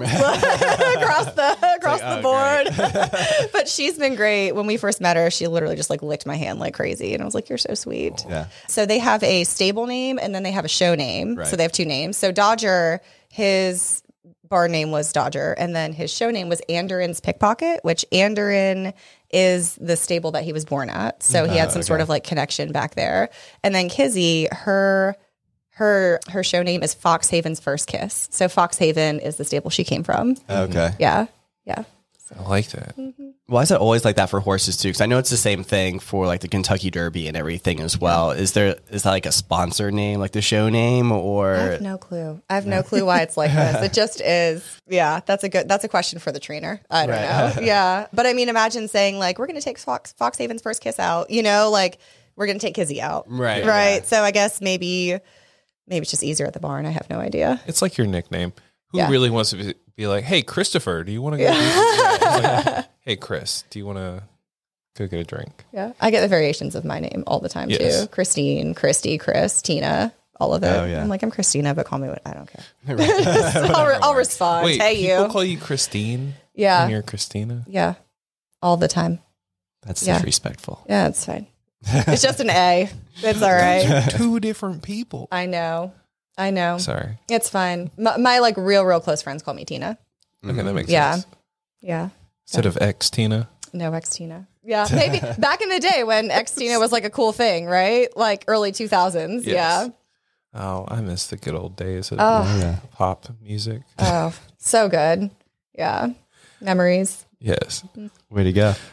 across the across like, the oh, board. But she's been great. When we first met her, she literally just like licked my hand like crazy. And I was like, you're so sweet. Yeah. So they have a stable name and then they have a show name. Right. So they have two names. So Dodger, his bar name was Dodger, and then his show name was Anderin's Pickpocket, which Anderin is the stable that he was born at. So he had some sort of like connection back there. And then Kizzy, her her her show name is Foxhaven's First Kiss. So Foxhaven is the stable she came from. Okay. Yeah. Yeah. I like that. Why is it always like that for horses too? Because I know it's the same thing for like the Kentucky Derby and everything as well. Is there is that like a sponsor name, like the show name, or I have no clue. I have no clue why it's like this. It just is. Yeah, that's a good. That's a question for the trainer. I don't Right. know. Yeah, but I mean, imagine saying like, "We're going to take Fox Foxhaven's First Kiss out." You know, like we're going to take Kizzy out. Right, Right. yeah. So I guess maybe maybe it's just easier at the barn. I have no idea. It's like your nickname. Who Yeah. really wants to be, be like, hey, Christopher, do you want to go? do It's like, hey, Chris, do you want to go get a drink? Yeah, I get the variations of my name all the time Yes. too. Christine, Christy, Chris, Tina, all of it. Oh, yeah. I'm like, I'm Christina, but call me what I don't care. I'll, re- I'll respond. Wait, hey, people you. call you Christine? Yeah. And you're Christina? Yeah, all the time. that's Yeah. disrespectful? Yeah, it's fine. It's just an A. It's all right. Two different people. I know. I know. Sorry. It's fine. My, my like real, real close friends call me Tina. Okay, that makes Yeah. sense. Yeah. Instead of ex Tina. No, ex Tina. Yeah. Maybe back in the day when ex Tina was like a cool thing, right? Like early two thousands. Yes. Yeah. Oh, I miss the good old days of Oh. pop music. Oh, so good. Yeah. Memories. Yes. Way to go.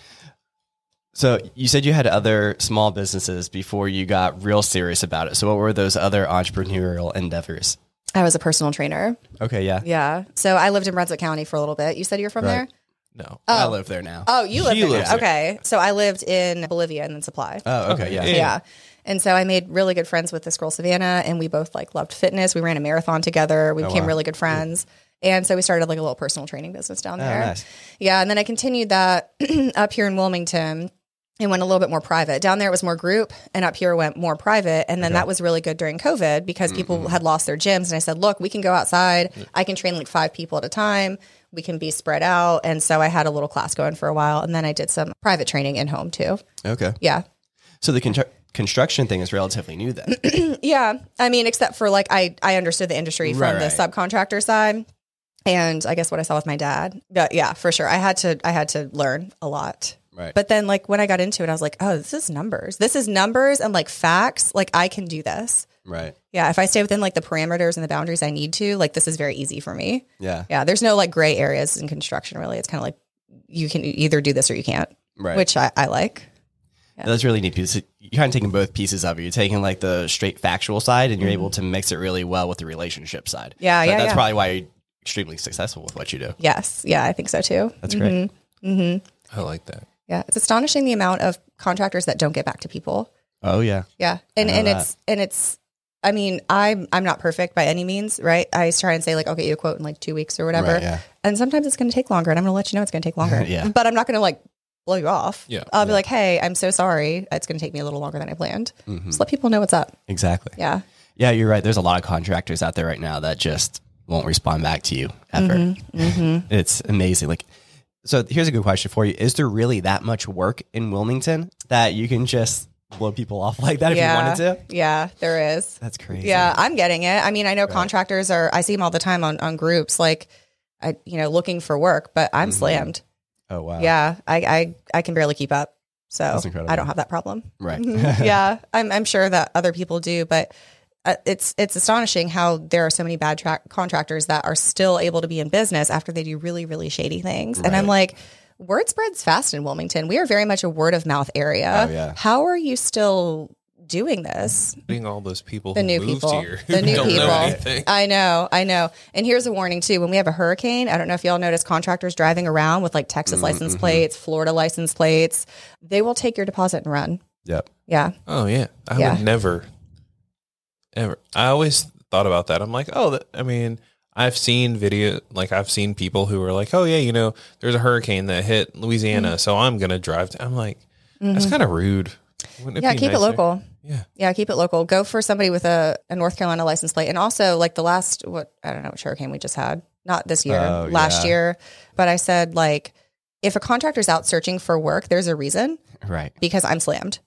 So you said you had other small businesses before you got real serious about it. So what were those other entrepreneurial endeavors? I was a personal trainer. Okay, yeah. Yeah. So I lived in Brunswick County for a little bit. You said you're from Right. there? No. I live there now. Oh, you live He there. lives now. there. Okay. So I lived in Bolivia and then Supply. Oh, okay, yeah. Yeah. Yeah. And so I made really good friends with this girl, Savannah, and we both like loved fitness. We ran a marathon together. We became wow. really good friends. And so we started like a little personal training business down there. nice. Yeah. And then I continued that up here in Wilmington and went a little bit more private. Down there it was more group, and up here went more private. And then that was really good during COVID because people had lost their gyms. And I said, look, we can go outside. I can train like five people at a time. We can be spread out. And so I had a little class going for a while. And then I did some private training in home too. Okay. Yeah. So the constru- construction thing is relatively new then. Yeah. I mean, except for like, I, I understood the industry from Right, the right. subcontractor side. And I guess what I saw with my dad. But yeah, for sure. I had to, I had to learn a lot. Right. But then like when I got into it, I was like, oh, this is numbers. This is numbers and like facts. Like I can do this. Right. Yeah. If I stay within like the parameters and the boundaries I need to, like this is very easy for me. Yeah. Yeah. There's no like gray areas in construction really. It's kind of like you can either do this or you can't, Right. which I, I like. That's really neat because you're kind of taking both pieces of it. You're taking like the straight factual side and you're able to mix it really well with the relationship side. Mm-hmm. Yeah, So yeah, That's yeah. probably why you're extremely successful with what you do. Yes. Yeah. I think so too. That's great. I like that. Yeah. It's astonishing the amount of contractors that don't get back to people. Oh, yeah. Yeah. And know and that. it's and it's I mean, I'm I'm not perfect by any means, right? I try and say like, I'll get you a quote in like two weeks or whatever. Right, yeah. And sometimes it's gonna take longer and I'm gonna let you know it's gonna take longer. Yeah. But I'm not gonna like blow you off. Yeah. I'll be like, hey, I'm so sorry. It's gonna take me a little longer than I planned. Mm-hmm. Just let people know what's up. Exactly. Yeah. Yeah, you're right. There's a lot of contractors out there right now that just won't respond back to you ever. Mm-hmm. It's amazing. Like, so here's a good question for you. Is there really that much work in Wilmington that you can just blow people off like that if yeah. you wanted to? Yeah, there is. That's crazy. Yeah, I'm getting it. I mean, I know contractors are, I see them all the time on, on groups, like, I, you know, looking for work, but I'm mm-hmm. slammed. Oh, wow. Yeah, I, I, I can barely keep up. So I don't have that problem. Right. yeah, I'm, I'm sure that other people do, but uh, it's it's astonishing how there are so many bad tra- contractors that are still able to be in business after they do really, really shady things. Right. And I'm like, word spreads fast in Wilmington. We are very much a word of mouth area. Oh, yeah. How are you still doing this? Being all those people the who new moved people. here The new don't people. know anything. I know, I know. And here's a warning too. When we have a hurricane, I don't know if y'all notice contractors driving around with like Texas mm-hmm. license plates, Florida license plates. They will take your deposit and run. Yep. Yeah. Oh yeah. I yeah. would never, ever. I always thought about that. I'm like, oh, that, I mean, I've seen video, like I've seen people who are like, oh yeah, you know, there's a hurricane that hit Louisiana, mm-hmm. so I'm going to drive. To, I'm like, mm-hmm. that's kind of rude. Wouldn't it yeah. be Keep nicer? it local. Yeah. Yeah. Keep it local. Go for somebody with a, a North Carolina license plate. And also like the last, what, I don't know which hurricane we just had, not this year, oh, last yeah. year. But I said like, if a contractor's out searching for work, there's a reason. Right. Because I'm slammed.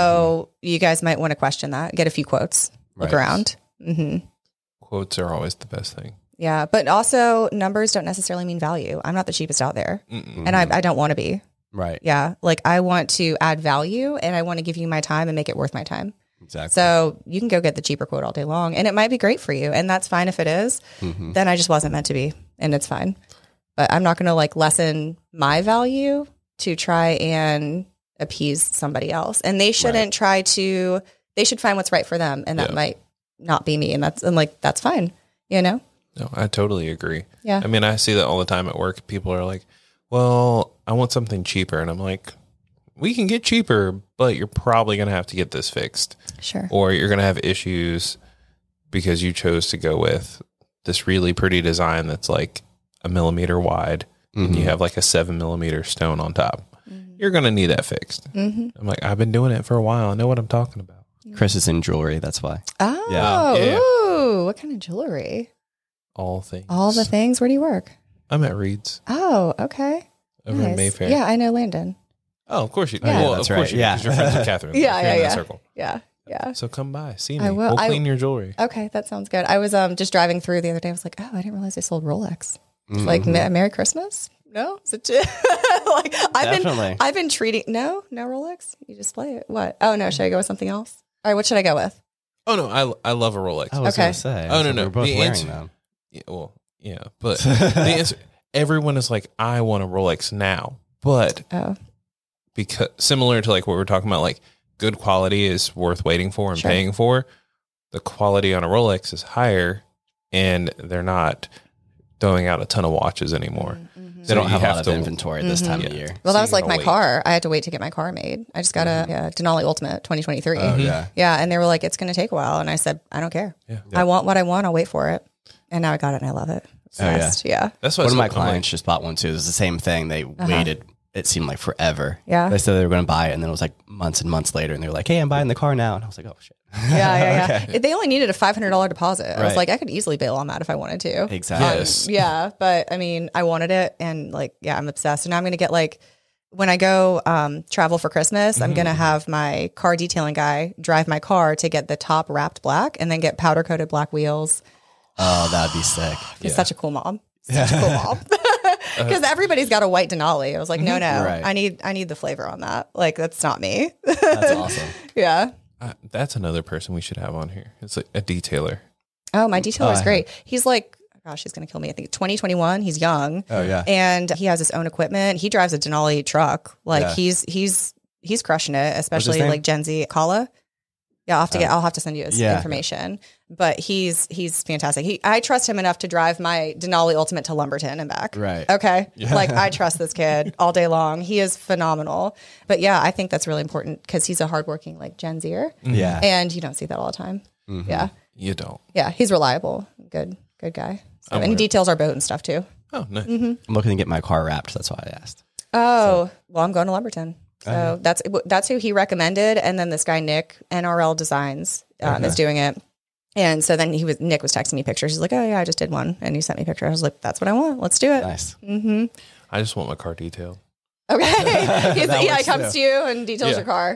So mm-hmm. you guys might want to question that. Get a few quotes. Look right. around. Mm-hmm. Quotes are always the best thing. Yeah. But also numbers don't necessarily mean value. I'm not the cheapest out there. Mm-mm. And I, I don't want to be. Right. Yeah. Like I want to add value and I want to give you my time and make it worth my time. Exactly. So you can go get the cheaper quote all day long and it might be great for you. And that's fine if it is. Mm-hmm. Then I just wasn't meant to be and it's fine. But I'm not going to like lessen my value to try and appease somebody else. And they shouldn't right. try to, they should find what's right for them. And that yeah. might not be me. And that's, and like, that's fine. You know? No, I totally agree. Yeah. I mean, I see that all the time at work. People are like, well, I want something cheaper. And I'm like, we can get cheaper, but you're probably going to have to get this fixed. Sure. Or you're going to have issues because you chose to go with this really pretty design that's like a millimeter wide mm-hmm. and you have like a seven millimeter stone on top. Mm-hmm. You're going to need that fixed. Mm-hmm. I'm like, I've been doing it for a while. I know what I'm talking about. Chris is in jewelry. That's why. Oh, yeah. Yeah. Ooh, what kind of jewelry? All things. All the things. Where do you work? I'm at Reed's. Oh, okay. Over nice. in Mayfair. Yeah, I know Landon. Oh, of course you. Yeah, well, that's of course right. you. Yeah, because you're friends with Catherine. yeah, You're yeah, in yeah. that circle. Yeah, yeah. So come by, see me. I will. We'll clean I, your jewelry. Okay, that sounds good. I was um just driving through the other day. I was like, oh, I didn't realize they sold Rolex. Mm-hmm. Like Merry Christmas. No, is it too- like I've Definitely. been I've been treating no no Rolex. You just play it. What? Oh no, should I go with something else? All right, what should I go with? Oh no, I I love a Rolex. I was Okay. going to say. Oh, no, so no. We're both The wearing answer- them. Yeah, well, yeah, but the answer. Everyone is like, I want a Rolex now, but Oh, because similar to like what we we're talking about, like good quality is worth waiting for and Sure. paying for. The quality on a Rolex is higher, and they're not throwing out a ton of watches anymore. mm-hmm. They don't you have a lot have of to- inventory this Mm-hmm. time of Yeah. year. well, So that was you like gotta my wait. car. I had to wait to get my car made. I just got a, a Denali Ultimate twenty twenty-three. Oh, yeah. Yeah, and they were like, it's going to take a while, and I said, I don't care. Yeah. I want what I want. I'll wait for it. And now I got it, and I love it. It's Oh, yeah. best. yeah. That's what One of my I'm like, clients just bought one too. It was the same thing. They waited. It seemed like forever. Yeah. They said they were going to buy it, and then it was like months and months later, and they were like, "Hey, I'm buying the car now." And I was like, "Oh shit." Yeah, yeah, yeah. They only needed a five hundred dollars deposit. I was Right. like, I could easily bail on that if I wanted to. Exactly. Yes. Yeah, but I mean, I wanted it, and like, yeah, I'm obsessed. And now I'm going to get like, when I go um, travel for Christmas, Mm-hmm. I'm going to have my car detailing guy drive my car to get the top wrapped black and then get powder coated black wheels. Oh, that'd be sick. He's such a cool mom. Such a cool mom. Because everybody's got a white Denali. I was like, no, no, Right. I need, I need the flavor on that. Like, that's not me. That's awesome. Yeah. Uh, that's another person we should have on here. It's like a detailer. Oh, my detailer is I- great. He's like, gosh, he's going to kill me. I think twenty twenty-one. He's young. Oh yeah. And he has his own equipment. He drives a Denali truck. Like Yeah. he's he's he's crushing it, especially name? like Gen Z. Kala. Yeah, I'll have to get. I'll have to send you his yeah. information. But he's he's fantastic. He I trust him enough to drive my Denali Ultimate to Lumberton and back. Right. Okay. Like I trust this kid all day long. He is phenomenal. But yeah, I think that's really important because he's a hardworking like Gen Zer, Yeah. and you don't see that all the time. Mm-hmm. Yeah, You don't. yeah. He's reliable. Good, good guy. So, I'm and he aware. details our boat and stuff too. Oh, nice. Mm-hmm. I'm looking to get my car wrapped. That's why I asked. Oh, well, I'm going to Lumberton. So Oh, yeah. that's that's who he recommended, and then this guy Nick N R L Designs um, Okay. is doing it. And so then he was Nick was texting me pictures. He's like, "Oh yeah, I just did one," and he sent me pictures. I was like, "That's what I want. Let's do it." Nice. Mm-hmm. I just want my car detailed. Okay. He's, That yeah, he works comes too. to you and details Yeah. your car.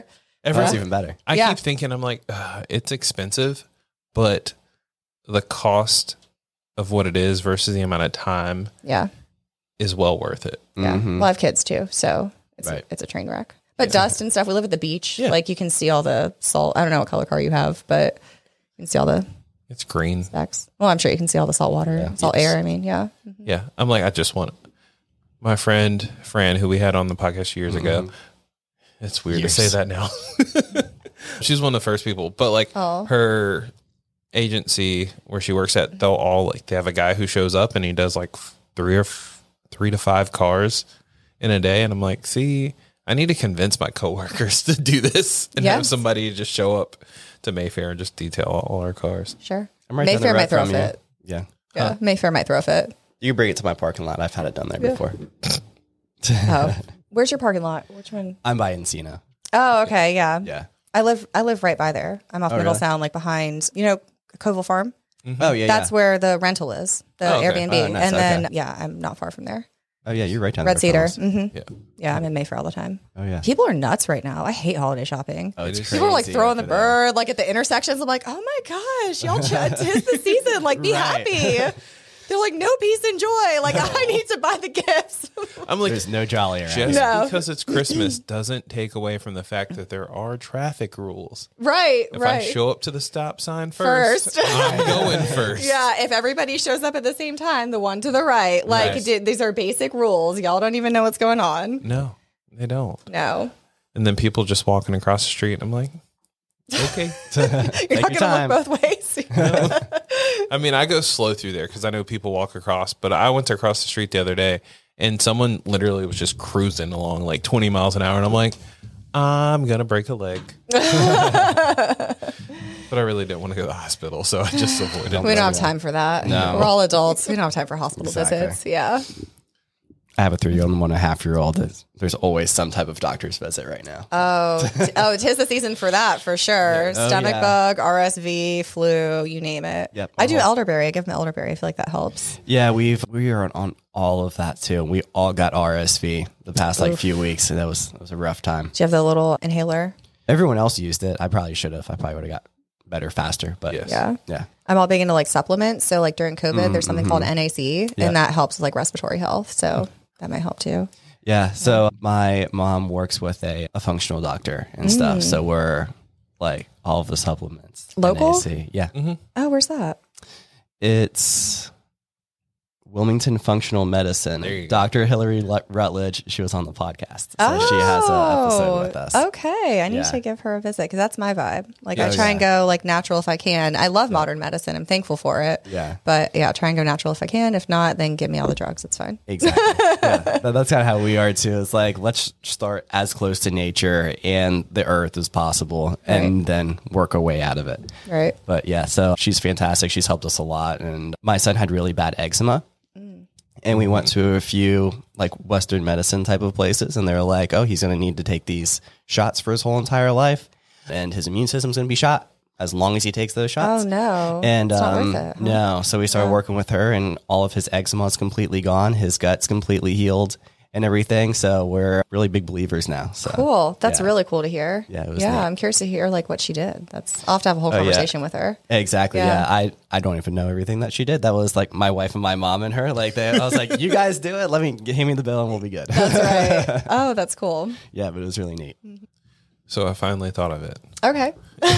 Every, That's even better. I Yeah. keep thinking, I'm like, uh, it's expensive, but the cost of what it is versus the amount of time Yeah. is well worth it. Yeah. Mhm. Well, I have kids too, so it's Right. a, it's a train wreck. But dust and stuff. We live at the beach. Yeah. Like you can see all the salt. I don't know what color car you have, but you can see all the It's green. specks. Well, I'm sure you can see all the salt water, salt Yes. air. I mean, yeah. Yeah. I'm like, I just want my friend Fran, who we had on the podcast years ago. It's weird Years. to say that now. She's one of the first people, but like Oh. her agency where she works at, they'll all like, they have a guy who shows up and he does like three or f- three to five cars in a day. And I'm like, see, I need to convince my coworkers to do this and have Yes. somebody just show up to Mayfair and just detail all our cars. Sure. I'm right down the Mayfair road might throw a from you. fit. Yeah. Yeah. Mayfair might throw a fit. You can bring it to my parking lot. I've had it done there before. Oh, where's your parking lot? Which one? I'm by Encino. Oh, okay. Yeah. Yeah. I live, I live right by there. I'm off Oh, Middle really? Sound, like behind, you know, Coville Farm. Oh, yeah. That's yeah. where the rental is, the Oh, okay. Airbnb. Oh, nice. And then, Okay. yeah, I'm not far from there. Oh, yeah. You're right down Red there. Cedar. hmm Yeah. Yeah, I'm in Mayfair all the time. Oh, yeah. People are nuts right now. I hate holiday shopping. Oh, it's It is. People are like crazy throwing the over there. bird like at the intersections. I'm like, oh my gosh, y'all, ch- tis the season. Like, be Right. happy. They're like, no peace and joy. Like, I need to buy the gifts. I'm like, There's no jolly around. just No. because it's Christmas doesn't take away from the fact that there are traffic rules. right, If right. I show up to the stop sign first, First. I'm going first. Yeah, if everybody shows up at the same time, the one to the right, like Right. d- these are basic rules. Y'all don't even know what's going on. No, they don't. No, And then people just walking across the street. I'm like, okay. you're Take not your going to time. look both ways. I mean, I go slow through there because I know people walk across, but I went to across the street the other day and someone literally was just cruising along like twenty miles an hour. And I'm like, I'm going to break a leg. But I really didn't want to go to the hospital. So I just avoided we it. don't have time for that. No. We're all adults. We don't have time for hospital Exactly. visits. Yeah. I have a three-year-old and one and a half-year-old. There's, there's always some type of doctor's visit right now. Oh, t- oh, tis the season for that for sure. Oh, Stomach yeah. bug, R S V, flu, you name it. Yep. I do Uh-huh. elderberry. I give them elderberry. I feel like that helps. Yeah, we've we are on all of that too. We all got R S V the past like few weeks, and that was that was a rough time. Do you have the little inhaler? Everyone else used it. I probably should have. I probably would have got better faster. But Yes. Yeah. yeah, I'm all big into like supplements. So like during COVID, there's something called N A C, Mm-hmm. Yeah. and that helps with like respiratory health. So that might help too. yeah. So my mom works with a, a functional doctor and stuff. So we're like all of the supplements. Local? N A C. Yeah, Oh, where's that? it's Wilmington Functional Medicine. There you go. Doctor Hillary Lut- Rutledge. She was on the podcast, so she has an episode with us. Oh, Okay, I need Yeah. to give her a visit because that's my vibe. Like Yeah, I try yeah. and go like natural if I can. I love modern medicine. I'm thankful for it. Yeah. But yeah, try and go natural if I can. If not, then give me all the drugs. It's fine. Exactly. Yeah. That- That's kind of how we are too. It's like, let's start as close to nature and the earth as possible and Right. then work our way out of it. Right. But yeah, so she's fantastic. She's helped us a lot. And my son had really bad eczema. And we went to a few like Western medicine type of places, and they were like, oh, he's going to need to take these shots for his whole entire life. And his immune system's going to be shot as long as he takes those shots. Oh no. And it's not um, worth it. huh? no, so we started working with her, and all of his eczema is completely gone. His gut's completely healed, and everything. So we're really big believers now. So Cool. That's yeah. really cool to hear. Yeah, it was yeah. neat. I'm curious to hear like what she did. That's I'll have to have a whole yeah. conversation with her. Exactly. Yeah. Yeah. I, I don't even know everything that she did. That was like my wife and my mom and her. Like they, I was like, you guys do it. Let me hand me the bill and we'll be good. That's right. Oh, that's cool. Yeah, but it was really neat. So I finally thought of it. Okay.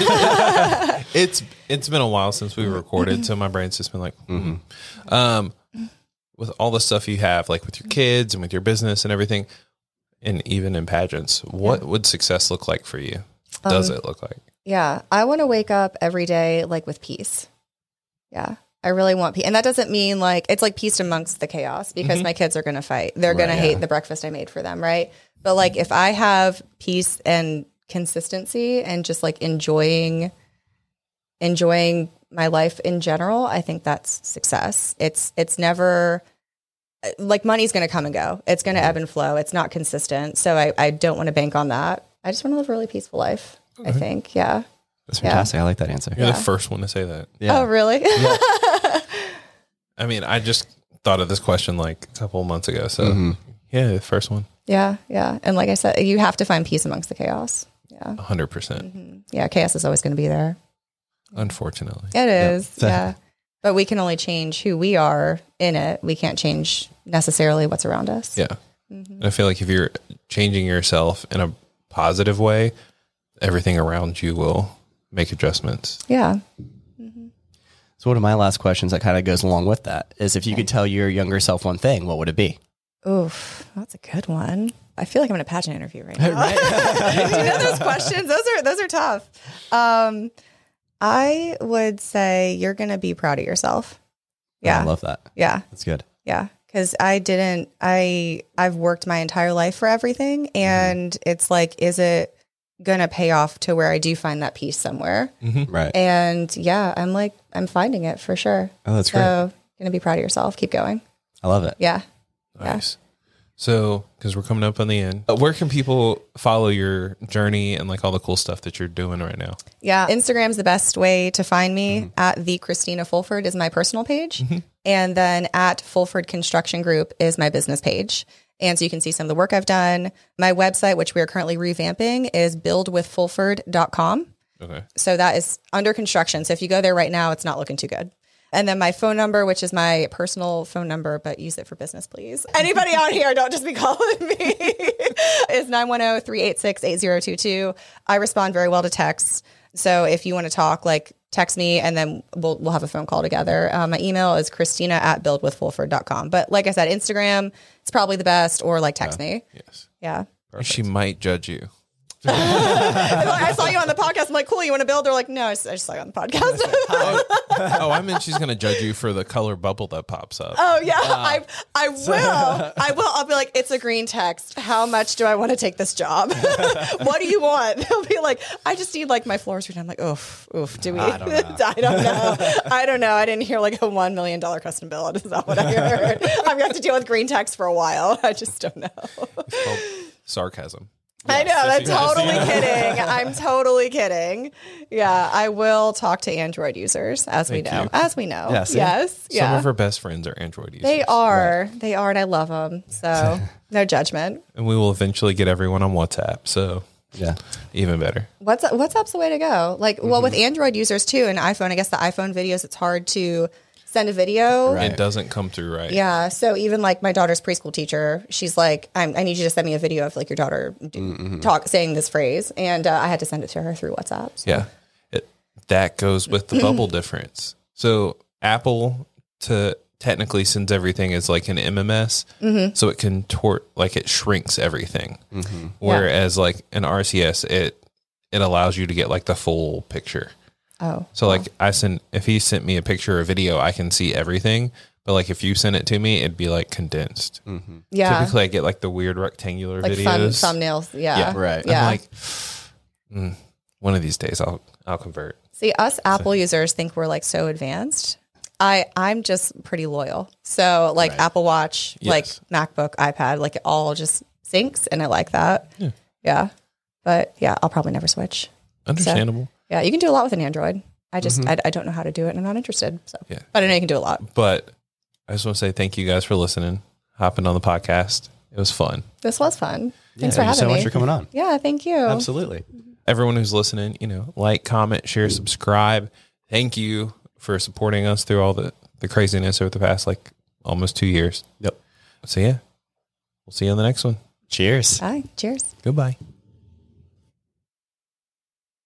It's it's been a while since we recorded, so my brain's just been like, mm. um, with all the stuff you have, like with your kids and with your business and everything, and even in pageants, what would success look like for you? Does Um, it look like? Yeah. I want to wake up every day like with peace. Yeah. I really want peace. And that doesn't mean like it's like peace amongst the chaos because my kids are going to fight. They're going to Right, hate yeah. the breakfast I made for them, right? But like if I have peace and consistency and just like enjoying enjoying my life in general, I think that's success. It's it's never like money's going to come and go. It's going to ebb and flow. It's not consistent. So I, I don't want to bank on that. I just want to live a really peaceful life, I think. Yeah. That's fantastic. I like that answer. You're yeah. the first one to say that. Yeah. Oh, really? I mean, I just thought of this question like a couple of months ago. So yeah, the first one. Yeah, yeah. And like I said, you have to find peace amongst the chaos. Yeah. one hundred percent. Yeah. Chaos is always going to be there. Unfortunately. It is. So- Yeah. But we can only change who we are in it. We can't change necessarily what's around us. Yeah. And I feel like if you're changing yourself in a positive way, everything around you will make adjustments. Yeah. So one of my last questions that kind of goes along with that is, if you could tell your younger self one thing, what would it be? Oof, that's a good one. I feel like I'm in a pageant interview right now. Do you know those questions? Those are those are tough. Um, I would say you're going to be proud of yourself. Yeah, I love that. yeah, That's good. yeah. Because I didn't. I I've worked my entire life for everything, and mm-hmm. it's like, is it going to pay off to where I do find that peace somewhere? Mm-hmm. Right. And yeah, I'm like, I'm finding it for sure. Oh, that's great. So, going to be proud of yourself. Keep going. I love it. Yeah. Nice. So, because we're coming up on the end, uh, where can people follow your journey and like all the cool stuff that you're doing right now? Yeah. Instagram's the best way to find me. Mm-hmm. At the Christina Fulford is my personal page. Mm-hmm. And then at Fulford Construction Group is my business page. And so you can see some of the work I've done. My website, which we are currently revamping, is build with fulford dot com. Okay. So that is under construction. So if you go there right now, it's not looking too good. And then my phone number, which is my personal phone number, but use it for business, please. Anybody out here, don't just be calling me, is nine one zero, three eight six, eight zero two two. I respond very well to texts. So if you want to talk, like text me and then we'll we'll have a phone call together. Um, my email is Christina at build with fulford dot com. But like I said, Instagram is probably the best, or like text yeah. me. Yes. Yeah. Perfect. She might judge you. I saw you on the podcast. I'm like, cool, you want to build? They're like, no, I just, I just saw you on the podcast. oh, oh, I meant she's going to judge you for the color bubble that pops up. Oh, yeah. I I will. I will. I'll be like, it's a green text. How much do I want to take this job? What do you want? They'll be like, I just need like my floors redone. I'm like, oof, oof. Do we? I don't know. I don't know. I don't know. I didn't hear like a one million dollars custom build. Is that what I heard? I'm going to have to deal with green text for a while. I just don't know. It's called sarcasm. I know, that's totally kidding. I'm totally kidding. Yeah, I will talk to Android users, as Thank we know. you. As we know. Yes. Yes. Some Yeah. of her best friends are Android users. They are. Right. They are, and I love them. So, no judgment. And we will eventually get everyone on WhatsApp. So, Yeah. even better. What's WhatsApp's the way to go. Like, well, with Android users too, and iPhone, I guess the iPhone videos, it's hard to send a video. Right. It doesn't come through right. Yeah. So even like my daughter's preschool teacher, she's like, I'm, I need you to send me a video of like your daughter do, mm-hmm. talk saying this phrase, and uh, I had to send it to her through WhatsApp. So. Yeah, it, that goes with the bubble difference. So Apple to technically sends everything as like an M M S, mm-hmm. so it can tort like it shrinks everything. Mm-hmm. Whereas yeah. like an R C S, it it allows you to get like the full picture. Oh, so like I send, if he sent me a picture or video, I can see everything. But like if you send it to me, it'd be like condensed. Mm-hmm. Yeah. Typically I get like the weird rectangular like videos. Fun thumbnails. Yeah. Yeah. Right. Yeah. I'm like, mm, one of these days I'll, I'll convert. See, us Apple so. users think we're like so advanced. I, I'm just pretty loyal. So like right. Apple Watch, yes. like MacBook, iPad, like it all just syncs, and I like that. Yeah. yeah. But yeah, I'll probably never switch. Understandable. So, yeah, you can do a lot with an Android. I just, mm-hmm. I, I don't know how to do it, and I'm not interested. So, yeah. But I know you can do a lot. But I just want to say thank you guys for listening, hopping on the podcast. It was fun. This was fun. Thanks yeah, for having me. Thank you so much for coming on. Yeah, thank you. Absolutely. Everyone who's listening, you know, like, comment, share, subscribe. Thank you for supporting us through all the, the craziness over the past, like, almost two years. Yep. So, yeah, we'll see you on the next one. Cheers. Bye. Cheers. Goodbye.